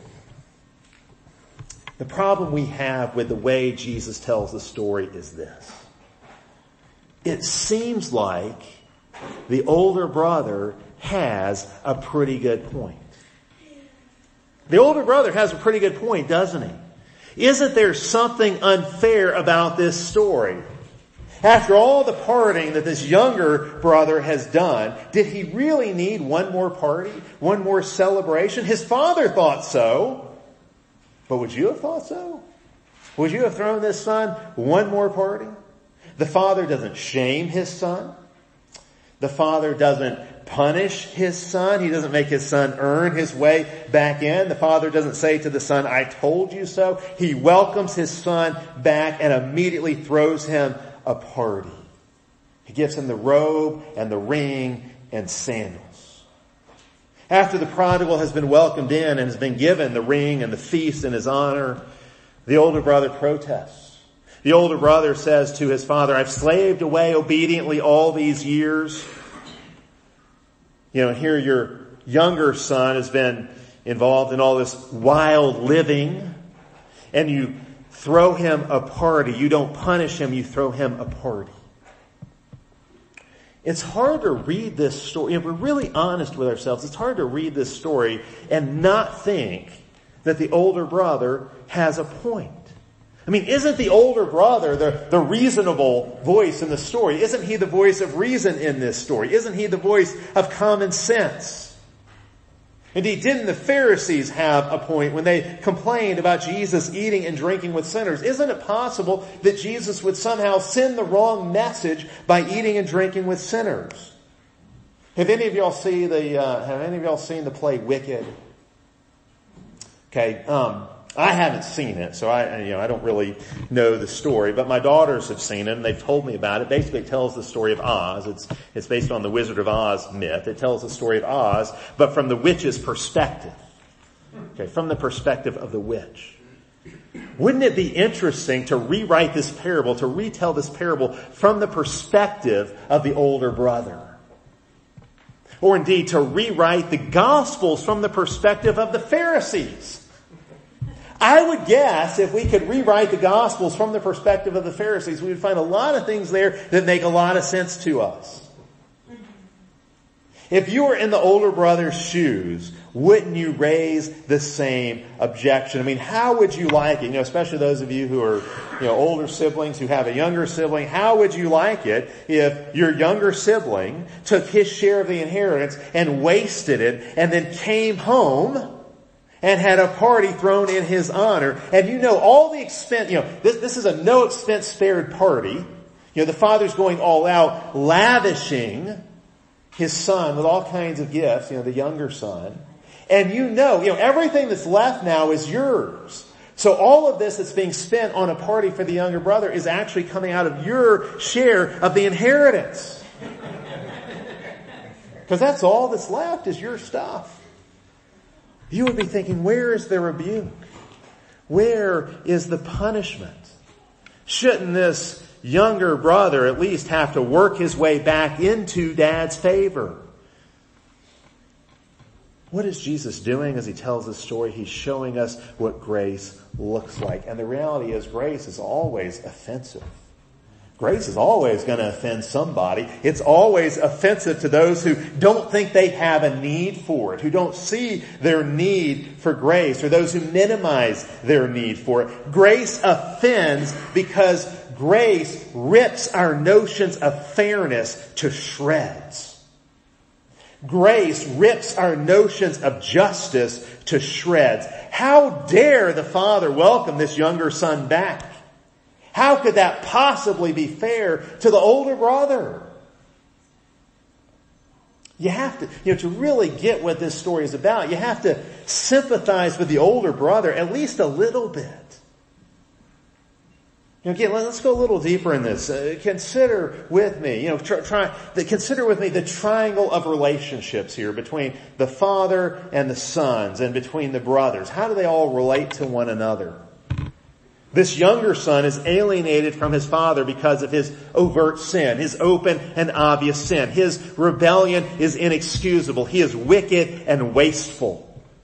The problem we have with the way Jesus tells the story is this. It seems like the older brother has a pretty good point. The older brother has a pretty good point, doesn't he? Isn't there something unfair about this story? After all the partying that this younger brother has done, did he really need one more party? One more celebration? His father thought so. But would you have thought so? Would you have thrown this son one more party? The father doesn't shame his son. The father doesn't punish his son. He doesn't make his son earn his way back in. The father doesn't say to the son, I told you so. He welcomes his son back and immediately throws him a party. He gives him the robe and the ring and sandals. After the prodigal has been welcomed in and has been given the ring and the feast in his honor, the older brother protests. The older brother says to his father, I've slaved away obediently all these years. Here your younger son has been involved in all this wild living, and you throw him a party. You don't punish him, you throw him a party. It's hard to read this story. If we're really honest with ourselves, it's hard to read this story and not think that the older brother has a point. I mean, isn't the older brother the reasonable voice in the story? Isn't he the voice of reason in this story? Isn't he the voice of common sense? Indeed, didn't the Pharisees have a point when they complained about Jesus eating and drinking with sinners? Isn't it possible that Jesus would somehow send the wrong message by eating and drinking with sinners? Have any of y'all seen the play Wicked? Okay, I haven't seen it, so I don't really know the story, but my daughters have seen it and they've told me about it. Basically, it tells the story of Oz. It's based on the Wizard of Oz myth. It tells the story of Oz, but from the witch's perspective. Okay, from the perspective of the witch. Wouldn't it be interesting to rewrite this parable, to retell this parable from the perspective of the older brother? Or indeed, to rewrite the Gospels from the perspective of the Pharisees? I would guess if we could rewrite the Gospels from the perspective of the Pharisees, we would find a lot of things there that make a lot of sense to us. If you were in the older brother's shoes, wouldn't you raise the same objection? I mean, how would you like it? Especially those of you who are, older siblings who have a younger sibling. How would you like it if your younger sibling took his share of the inheritance and wasted it and then came home and had a party thrown in his honor, and all the expense, this is a no expense spared party. The father's going all out, lavishing his son with all kinds of gifts, the younger son. And everything that's left now is yours. So all of this that's being spent on a party for the younger brother is actually coming out of your share of the inheritance. Because that's all that's left is your stuff. You would be thinking, where is the rebuke? Where is the punishment? Shouldn't this younger brother at least have to work his way back into dad's favor? What is Jesus doing as he tells this story? He's showing us what grace looks like. And the reality is grace is always offensive. Grace is always going to offend somebody. It's always offensive to those who don't think they have a need for it, who don't see their need for grace, or those who minimize their need for it. Grace offends because grace rips our notions of fairness to shreds. Grace rips our notions of justice to shreds. How dare the father welcome this younger son back? How could that possibly be fair to the older brother? You have to, to really get what this story is about, you have to sympathize with the older brother at least a little bit. Again, let's go a little deeper in this. Consider with me, consider with me the triangle of relationships here between the father and the sons and between the brothers. How do they all relate to one another? This younger son is alienated from his father because of his overt sin, his open and obvious sin. His rebellion is inexcusable. He is wicked and wasteful.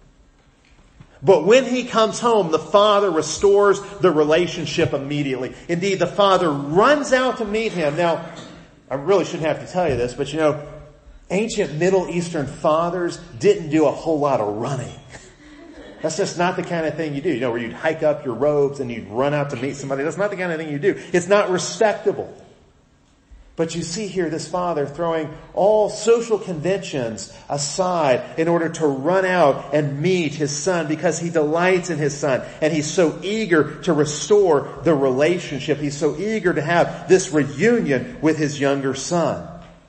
But when he comes home, the father restores the relationship immediately. Indeed, the father runs out to meet him. Now, I really shouldn't have to tell you this, but ancient Middle Eastern fathers didn't do a whole lot of running. That's just not the kind of thing you do. Where you'd hike up your robes and you'd run out to meet somebody. That's not the kind of thing you do. It's not respectable. But you see here this father throwing all social conventions aside in order to run out and meet his son because he delights in his son. And he's so eager to restore the relationship. He's so eager to have this reunion with his younger son.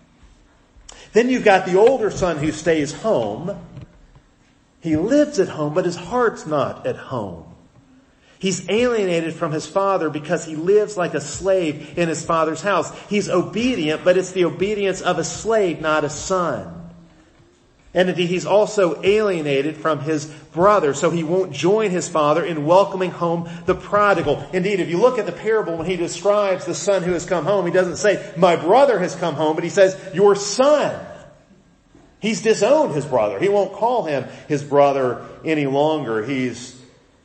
Then you've got the older son who stays home. He lives at home, but his heart's not at home. He's alienated from his father because he lives like a slave in his father's house. He's obedient, but it's the obedience of a slave, not a son. And indeed, he's also alienated from his brother, so he won't join his father in welcoming home the prodigal. Indeed, if you look at the parable, when he describes the son who has come home, he doesn't say, my brother has come home, but he says, your son. He's disowned his brother. He won't call him his brother any longer. He's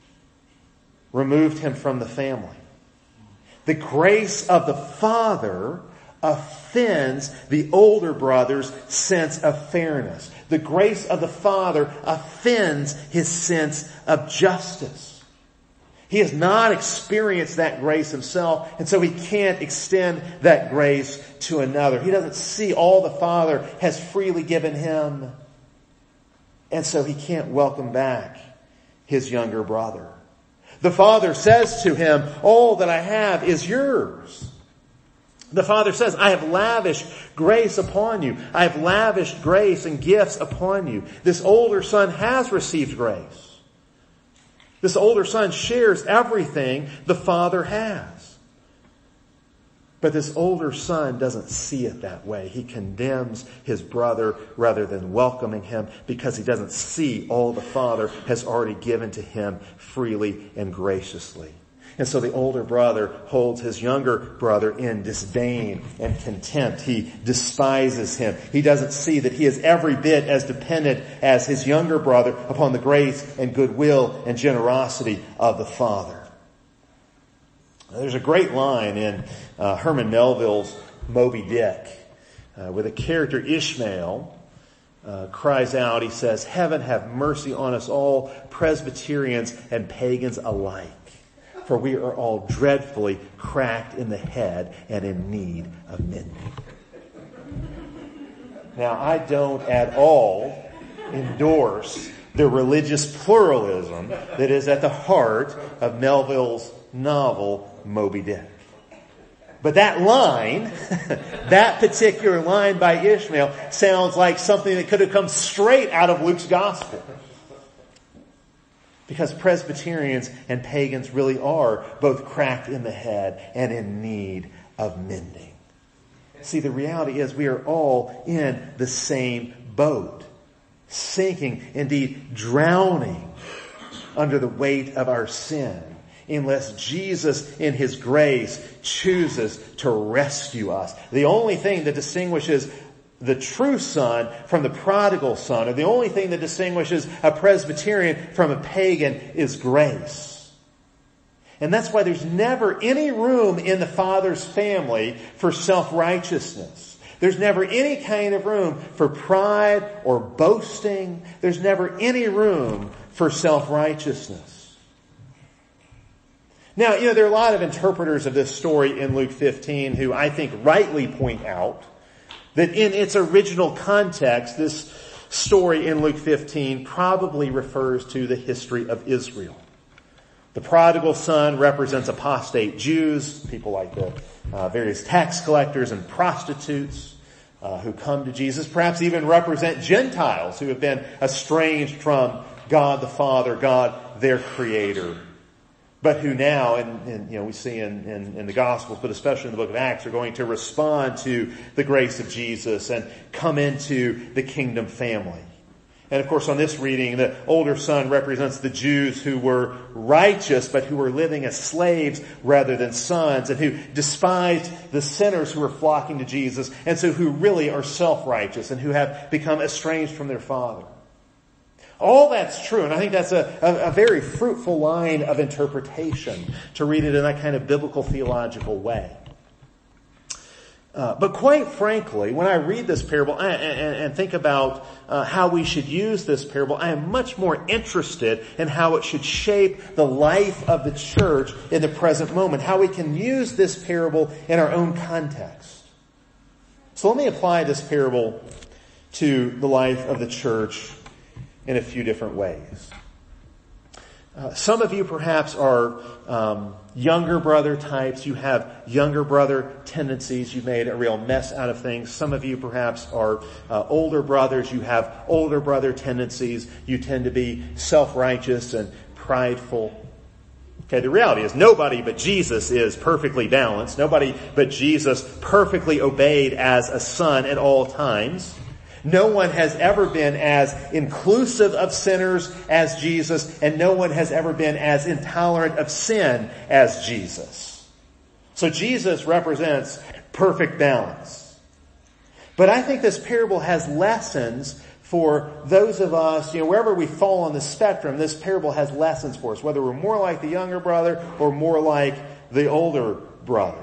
removed him from the family. The grace of the father offends the older brother's sense of fairness. The grace of the father offends his sense of justice. He has not experienced that grace himself, and so he can't extend that grace to another. He doesn't see all the father has freely given him, and so he can't welcome back his younger brother. The father says to him, all that I have is yours. The father says, I have lavished grace upon you. I have lavished grace and gifts upon you. This older son has received grace. This older son shares everything the father has. But this older son doesn't see it that way. He condemns his brother rather than welcoming him because he doesn't see all the father has already given to him freely and graciously. And so the older brother holds his younger brother in disdain and contempt. He despises him. He doesn't see that he is every bit as dependent as his younger brother upon the grace and goodwill and generosity of the father. There's a great line in Herman Melville's Moby Dick where the character Ishmael cries out, he says, heaven have mercy on us all, Presbyterians and pagans alike. For we are all dreadfully cracked in the head and in need of mending. Now, I don't at all endorse the religious pluralism that is at the heart of Melville's novel, Moby Dick. But that line, that particular line by Ishmael, sounds like something that could have come straight out of Luke's gospel. Because Presbyterians and pagans really are both cracked in the head and in need of mending. See, the reality is we are all in the same boat, sinking, indeed drowning under the weight of our sin, unless Jesus in His grace chooses to rescue us. The only thing that distinguishes the true son from the prodigal son, or the only thing that distinguishes a Presbyterian from a pagan, is grace. And that's why there's never any room in the Father's family for self-righteousness. There's never any kind of room for pride or boasting. There's never any room for self-righteousness. Now, there are a lot of interpreters of this story in Luke 15 who I think rightly point out That in its original context, this story in Luke 15 probably refers to the history of Israel. The prodigal son represents apostate Jews, people like the various tax collectors and prostitutes who come to Jesus, perhaps even represent Gentiles who have been estranged from God the Father, God their Creator, but who now, and we see in the Gospels, but especially in the book of Acts, are going to respond to the grace of Jesus and come into the kingdom family. And of course, on this reading, the older son represents the Jews who were righteous, but who were living as slaves rather than sons, and who despised the sinners who were flocking to Jesus, and so who really are self-righteous and who have become estranged from their father. All that's true, and I think that's a very fruitful line of interpretation to read it in that kind of biblical theological way. But quite frankly, when I read this parable and think about how we should use this parable, I am much more interested in how it should shape the life of the church in the present moment, how we can use this parable in our own context. So let me apply this parable to the life of the church in a few different ways. Some of you perhaps are younger brother types. You have younger brother tendencies. You've made a real mess out of things. Some of you perhaps are older brothers. You have older brother tendencies. You tend to be self-righteous and prideful. Okay, the reality is nobody but Jesus is perfectly balanced. Nobody but Jesus perfectly obeyed as a son at all times. No one has ever been as inclusive of sinners as Jesus, and no one has ever been as intolerant of sin as Jesus. So Jesus represents perfect balance. But I think this parable has lessons for those of us, wherever we fall on the spectrum, this parable has lessons for us, whether we're more like the younger brother or more like the older brother.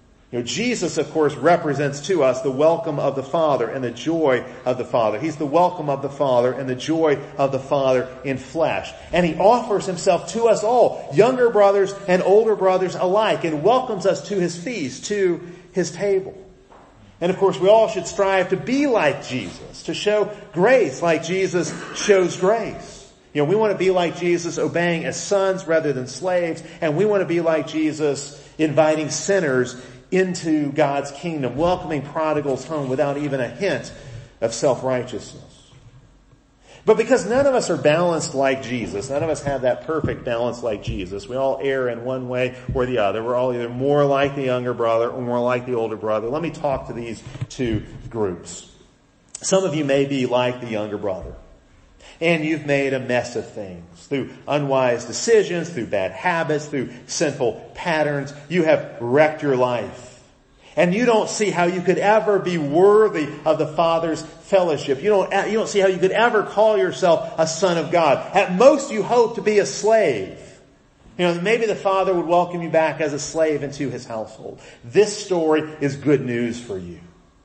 Jesus, of course, represents to us the welcome of the Father and the joy of the Father. He's the welcome of the Father and the joy of the Father in flesh. And He offers Himself to us all, younger brothers and older brothers alike, and welcomes us to His feast, to His table. And of course, we all should strive to be like Jesus, to show grace like Jesus shows grace. We want to be like Jesus, obeying as sons rather than slaves, and we want to be like Jesus, inviting sinners into God's kingdom, welcoming prodigals home without even a hint of self-righteousness. But because none of us are balanced like Jesus, none of us have that perfect balance like Jesus, we all err in one way or the other. We're all either more like the younger brother or more like the older brother. Let me talk to these two groups. Some of you may be like the younger brother, and you've made a mess of things through unwise decisions, through bad habits, through sinful patterns. You have wrecked your life. And you don't see how you could ever be worthy of the Father's fellowship. You don't see how you could ever call yourself a son of God. At most you hope to be a slave. Maybe the Father would welcome you back as a slave into His household. This story is good news for you.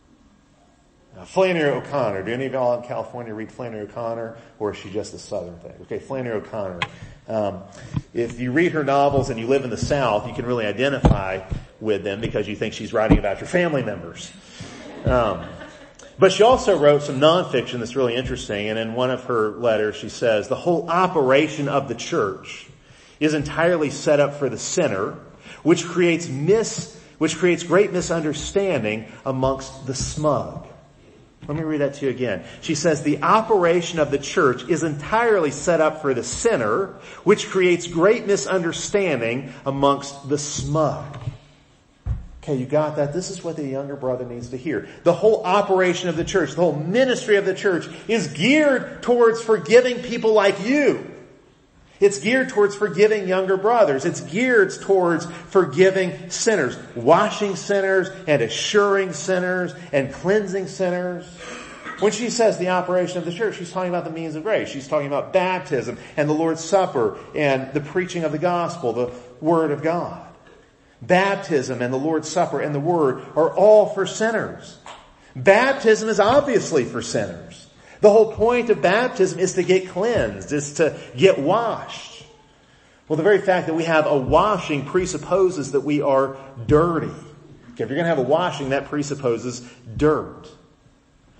Flannery O'Connor. Do any of y'all in California read Flannery O'Connor, or is she just a Southern thing? Okay, Flannery O'Connor. If you read her novels and you live in the South, you can really identify with them because you think she's writing about your family members. But she also wrote some nonfiction that's really interesting, and in one of her letters she says, the whole operation of the church is entirely set up for the sinner, which creates great misunderstanding amongst the smug. Let me read that to you again. She says, the operation of the church is entirely set up for the sinner, which creates great misunderstanding amongst the smug. Okay, you got that? This is what the younger brother needs to hear. The whole operation of the church, the whole ministry of the church is geared towards forgiving people like you. It's geared towards forgiving younger brothers. It's geared towards forgiving sinners, washing sinners and assuring sinners and cleansing sinners. When she says the operation of the church, she's talking about the means of grace. She's talking about baptism and the Lord's Supper and the preaching of the gospel, the Word of God. Baptism and the Lord's Supper and the Word are all for sinners. Baptism is obviously for sinners. The whole point of baptism is to get cleansed, is to get washed. Well, the very fact that we have a washing presupposes that we are dirty. Okay, if you're going to have a washing, that presupposes dirt.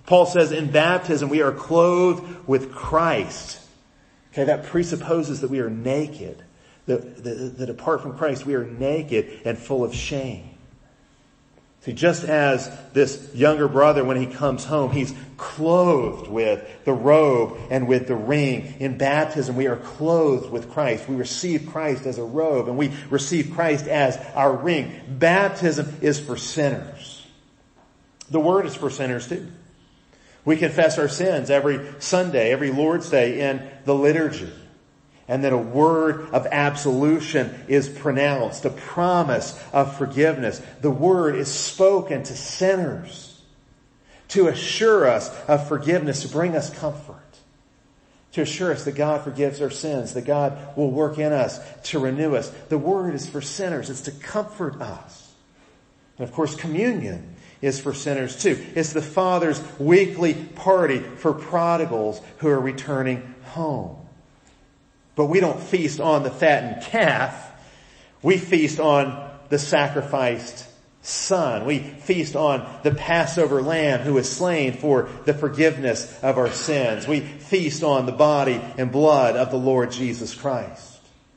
Paul says in baptism we are clothed with Christ. Okay, that presupposes that we are naked. That apart from Christ we are naked and full of shame. See, just as this younger brother, when he comes home, he's clothed with the robe and with the ring. In baptism, we are clothed with Christ. We receive Christ as a robe and we receive Christ as our ring. Baptism is for sinners. The Word is for sinners too. We confess our sins every Sunday, every Lord's Day in the liturgy. And then a word of absolution is pronounced, a promise of forgiveness. The word is spoken to sinners to assure us of forgiveness, to bring us comfort, to assure us that God forgives our sins, that God will work in us to renew us. The word is for sinners. It's to comfort us. And of course, communion is for sinners too. It's the Father's weekly party for prodigals who are returning home. But we don't feast on the fattened calf. We feast on the sacrificed Son. We feast on the Passover lamb who was slain for the forgiveness of our sins. We feast on the body and blood of the Lord Jesus Christ.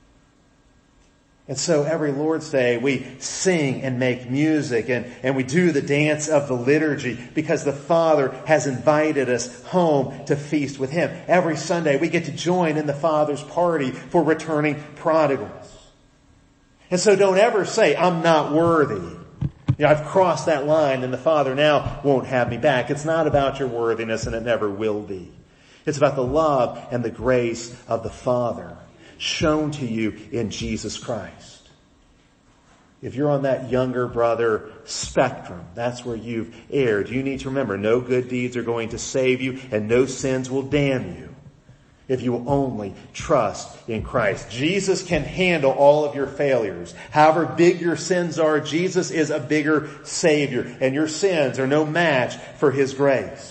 And so every Lord's Day we sing and make music and we do the dance of the liturgy because the Father has invited us home to feast with Him. Every Sunday we get to join in the Father's party for returning prodigals. And so don't ever say, I'm not worthy. I've crossed that line and the Father now won't have me back. It's not about your worthiness and it never will be. It's about the love and the grace of the Father shown to you in Jesus Christ. If you're on that younger brother spectrum, that's where you've erred. You need to remember, no good deeds are going to save you and no sins will damn you if you will only trust in Christ. Jesus can handle all of your failures. However big your sins are, Jesus is a bigger Savior and your sins are no match for His grace.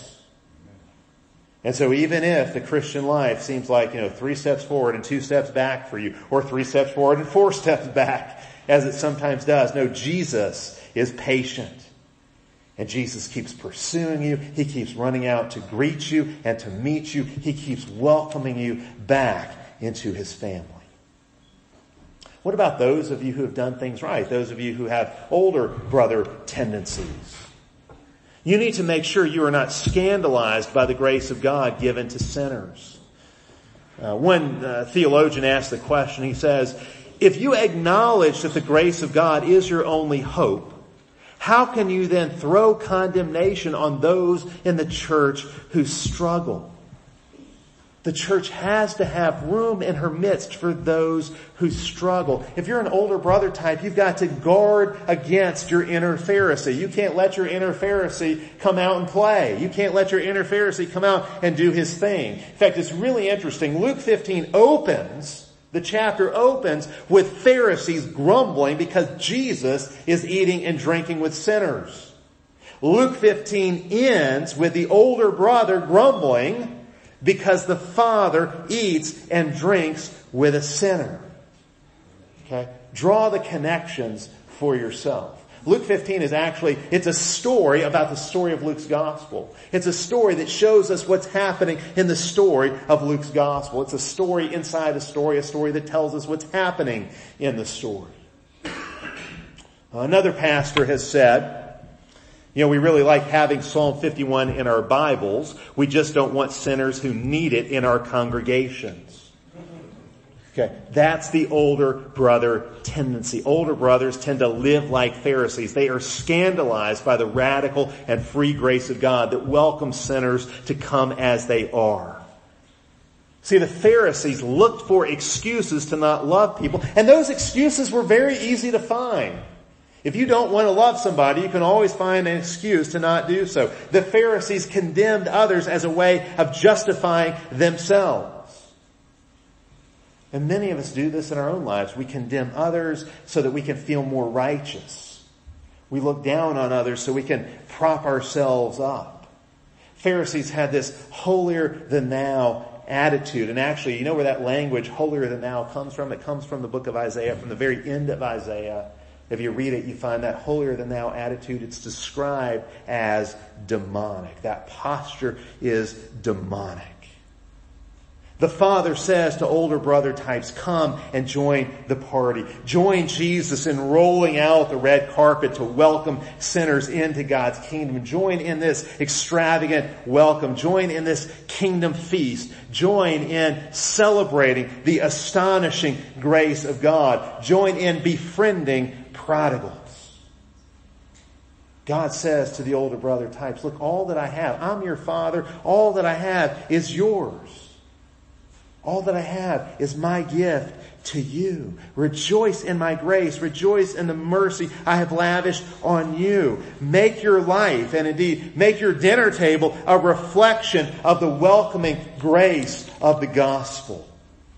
And so even if the Christian life seems like, 3 steps forward and 2 steps back for you, or 3 steps forward and 4 steps back, as it sometimes does, no, Jesus is patient. And Jesus keeps pursuing you. He keeps running out to greet you and to meet you. He keeps welcoming you back into His family. What about those of you who have done things right? Those of you who have older brother tendencies? You need to make sure you are not scandalized by the grace of God given to sinners. One theologian asked the question, he says, if you acknowledge that the grace of God is your only hope, how can you then throw condemnation on those in the church who struggle? The church has to have room in her midst for those who struggle. If you're an older brother type, you've got to guard against your inner Pharisee. You can't let your inner Pharisee come out and play. You can't let your inner Pharisee come out and do his thing. In fact, it's really interesting. Luke 15 the chapter opens with Pharisees grumbling because Jesus is eating and drinking with sinners. Luke 15 ends with the older brother grumbling because the father eats and drinks with a sinner. Okay? Draw the connections for yourself. Luke 15 is it's a story about the story of Luke's gospel. It's a story that shows us what's happening in the story of Luke's gospel. It's a story inside a story that tells us what's happening in the story. Another pastor has said, we really like having Psalm 51 in our Bibles. We just don't want sinners who need it in our congregations. Okay, that's the older brother tendency. Older brothers tend to live like Pharisees. They are scandalized by the radical and free grace of God that welcomes sinners to come as they are. See, the Pharisees looked for excuses to not love people, and those excuses were very easy to find. If you don't want to love somebody, you can always find an excuse to not do so. The Pharisees condemned others as a way of justifying themselves. And many of us do this in our own lives. We condemn others so that we can feel more righteous. We look down on others so we can prop ourselves up. Pharisees had this holier than thou attitude. And actually, you know where that language, holier than thou, comes from? It comes from the book of Isaiah, from the very end of Isaiah. If you read it, you find that holier than thou attitude. It's described as demonic. That posture is demonic. The Father says to older brother types, come and join the party. Join Jesus in rolling out the red carpet to welcome sinners into God's kingdom. Join in this extravagant welcome. Join in this kingdom feast. Join in celebrating the astonishing grace of God. Join in befriending prodigals. God says to the older brother types, look, all that I have, I'm your Father. All that I have is yours. All that I have is my gift to you. Rejoice in my grace. Rejoice in the mercy I have lavished on you. Make your life, and indeed make your dinner table, a reflection of the welcoming grace of the gospel.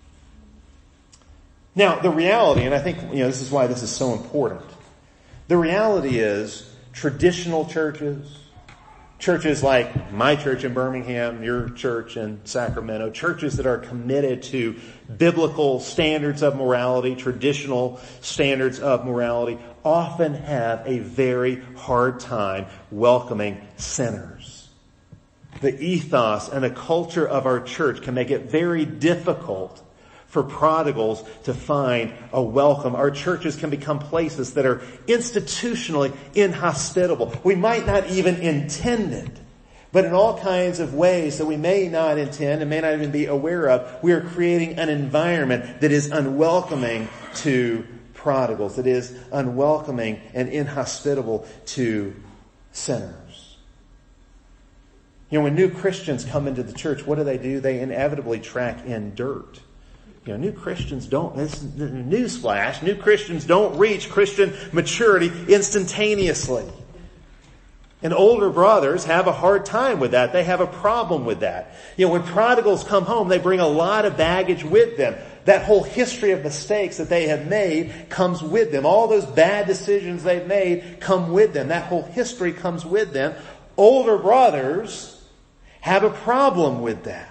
Now, the reality, and I think, this is why this is so important. The reality is traditional churches like my church in Birmingham, your church in Sacramento, churches that are committed to biblical standards of morality, traditional standards of morality, often have a very hard time welcoming sinners. The ethos and the culture of our church can make it very difficult for prodigals to find a welcome. Our churches can become places that are institutionally inhospitable. We might not even intend it, but in all kinds of ways that we may not intend and may not even be aware of, we are creating an environment that is unwelcoming to prodigals, that is unwelcoming and inhospitable to sinners. When new Christians come into the church, what do? They inevitably track in dirt. New Christians don't, newsflash, new Christians don't reach Christian maturity instantaneously. And older brothers have a hard time with that. They have a problem with that. When prodigals come home, they bring a lot of baggage with them. That whole history of mistakes that they have made comes with them. All those bad decisions they've made come with them. That whole history comes with them. Older brothers have a problem with that.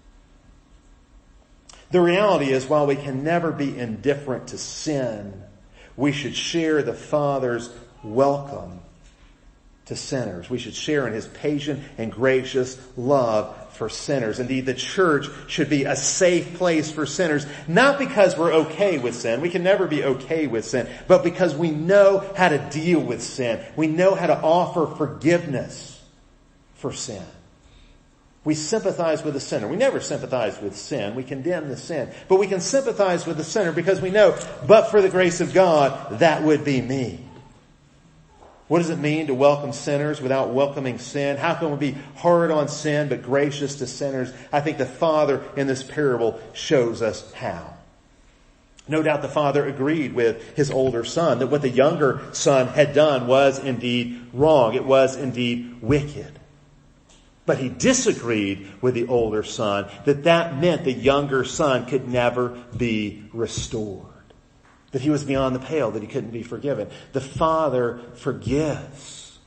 The reality is, while we can never be indifferent to sin, we should share the Father's welcome to sinners. We should share in His patient and gracious love for sinners. Indeed, the church should be a safe place for sinners, not because we're okay with sin. We can never be okay with sin, but because we know how to deal with sin. We know how to offer forgiveness for sin. We sympathize with the sinner. We never sympathize with sin. We condemn the sin. But we can sympathize with the sinner because we know, but for the grace of God, that would be me. What does it mean to welcome sinners without welcoming sin? How can we be hard on sin but gracious to sinners? I think the Father in this parable shows us how. No doubt the Father agreed with his older son that what the younger son had done was indeed wrong. It was indeed wicked. But he disagreed with the older son that meant the younger son could never be restored. That he was beyond the pale, that he couldn't be forgiven. The Father forgives.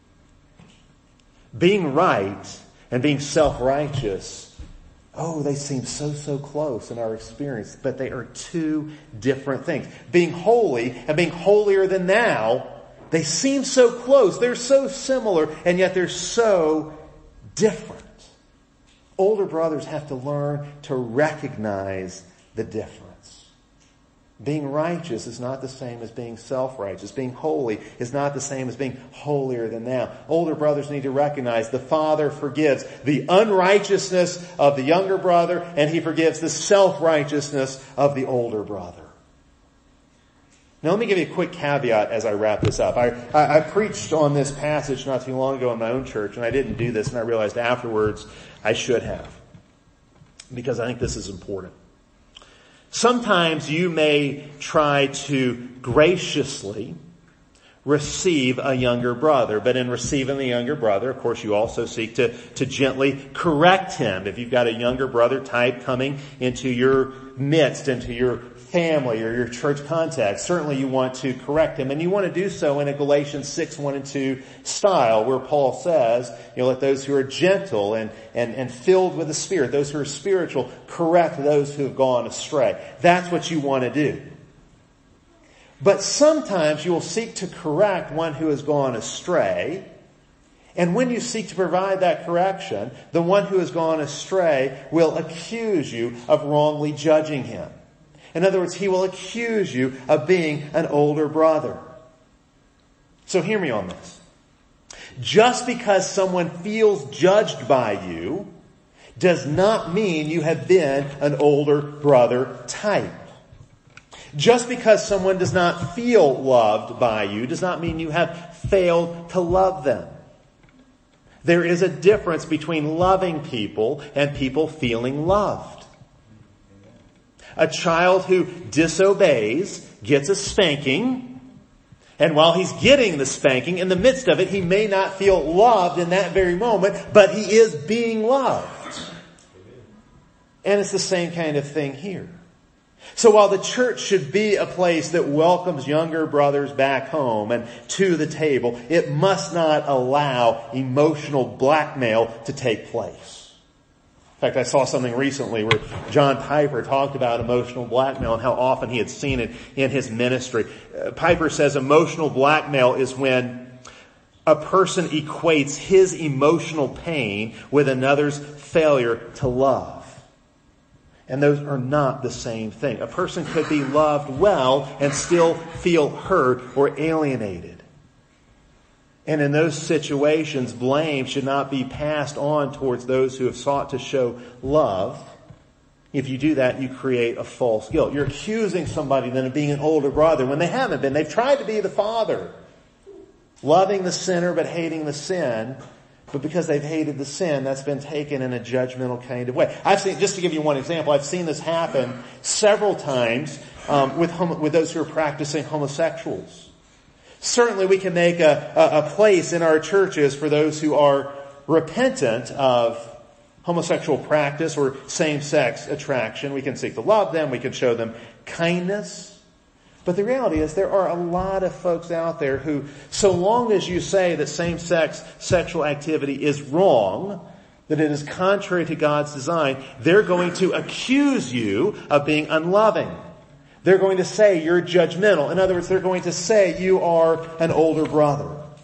Being right and being self-righteous, they seem so close in our experience, but they are two different things. Being holy and being holier than thou, they seem so close. They're so similar, and yet they're so different. Older brothers have to learn to recognize the difference. Being righteous is not the same as being self-righteous. Being holy is not the same as being holier than thou. Older brothers need to recognize the Father forgives the unrighteousness of the younger brother, and He forgives the self-righteousness of the older brother. Now let me give you a quick caveat as I wrap this up. I preached on this passage not too long ago in my own church, and I didn't do this, and I realized afterwards I should have, because I think this is important. Sometimes you may try to graciously receive a younger brother, but in receiving the younger brother, of course, you also seek to gently correct him. If you've got a younger brother type coming into your midst, into your family or your church context, certainly you want to correct him, and you want to do so in a Galatians 6:1-2 style, where Paul says, let those who are gentle and filled with the Spirit, those who are spiritual, correct those who have gone astray. That's what you want to do. But sometimes you will seek to correct one who has gone astray. And when you seek to provide that correction, the one who has gone astray will accuse you of wrongly judging him. In other words, he will accuse you of being an older brother. So hear me on this. Just because someone feels judged by you does not mean you have been an older brother type. Just because someone does not feel loved by you does not mean you have failed to love them. There is a difference between loving people and people feeling loved. A child who disobeys gets a spanking, and while he's getting the spanking, in the midst of it, he may not feel loved in that very moment, but he is being loved. And it's the same kind of thing here. So while the church should be a place that welcomes younger brothers back home and to the table, it must not allow emotional blackmail to take place. In fact, I saw something recently where John Piper talked about emotional blackmail and how often he had seen it in his ministry. Piper says emotional blackmail is when a person equates his emotional pain with another's failure to love. And those are not the same thing. A person could be loved well and still feel hurt or alienated. And in those situations, blame should not be passed on towards those who have sought to show love. If you do that, you create a false guilt. You're accusing somebody then of being an older brother when they haven't been. They've tried to be the father, loving the sinner but hating the sin. But because they've hated the sin, that's been taken in a judgmental kind of way. I've seen, just to give you one example, I've seen this happen several times with those who are practicing homosexuals. Certainly we can make a place in our churches for those who are repentant of homosexual practice or same-sex attraction. We can seek to love them. We can show them kindness. But the reality is there are a lot of folks out there who, so long as you say that same-sex sexual activity is wrong, that it is contrary to God's design, they're going to accuse you of being unloving. They're going to say you're judgmental. In other words, they're going to say you are an older brother.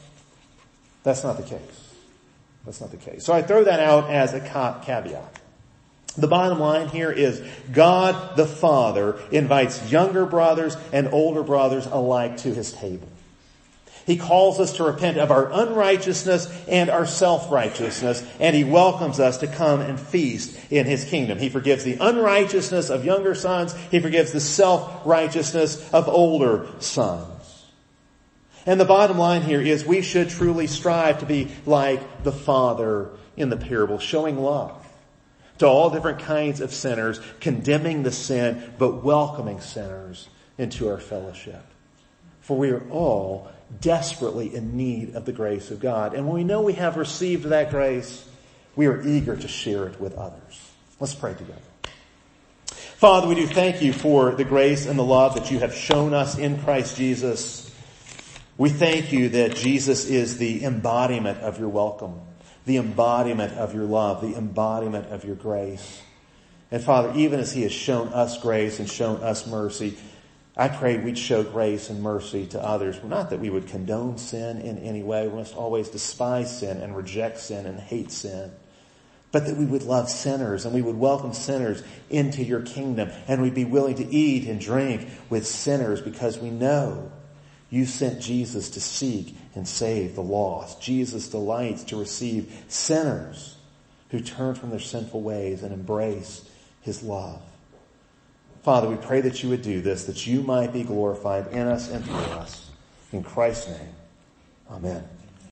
That's not the case. That's not the case. So I throw that out as a caveat. The bottom line here is God the Father invites younger brothers and older brothers alike to His table. He calls us to repent of our unrighteousness and our self-righteousness, and He welcomes us to come and feast in His kingdom. He forgives the unrighteousness of younger sons. He forgives the self-righteousness of older sons. And the bottom line here is we should truly strive to be like the Father in the parable, showing love to all different kinds of sinners, condemning the sin, but welcoming sinners into our fellowship. For we are all desperately in need of the grace of God. And when we know we have received that grace, we are eager to share it with others. Let's pray together. Father, we do thank you for the grace and the love that you have shown us in Christ Jesus. We thank you that Jesus is the embodiment of your welcome, the embodiment of your love, the embodiment of your grace. And Father, even as He has shown us grace and shown us mercy, I pray we'd show grace and mercy to others. Not that we would condone sin in any way. We must always despise sin and reject sin and hate sin. But that we would love sinners and we would welcome sinners into your kingdom. And we'd be willing to eat and drink with sinners because we know you sent Jesus to seek and save the lost. Jesus delights to receive sinners who turn from their sinful ways and embrace His love. Father, we pray that you would do this, that you might be glorified in us and through us. In Christ's name, amen.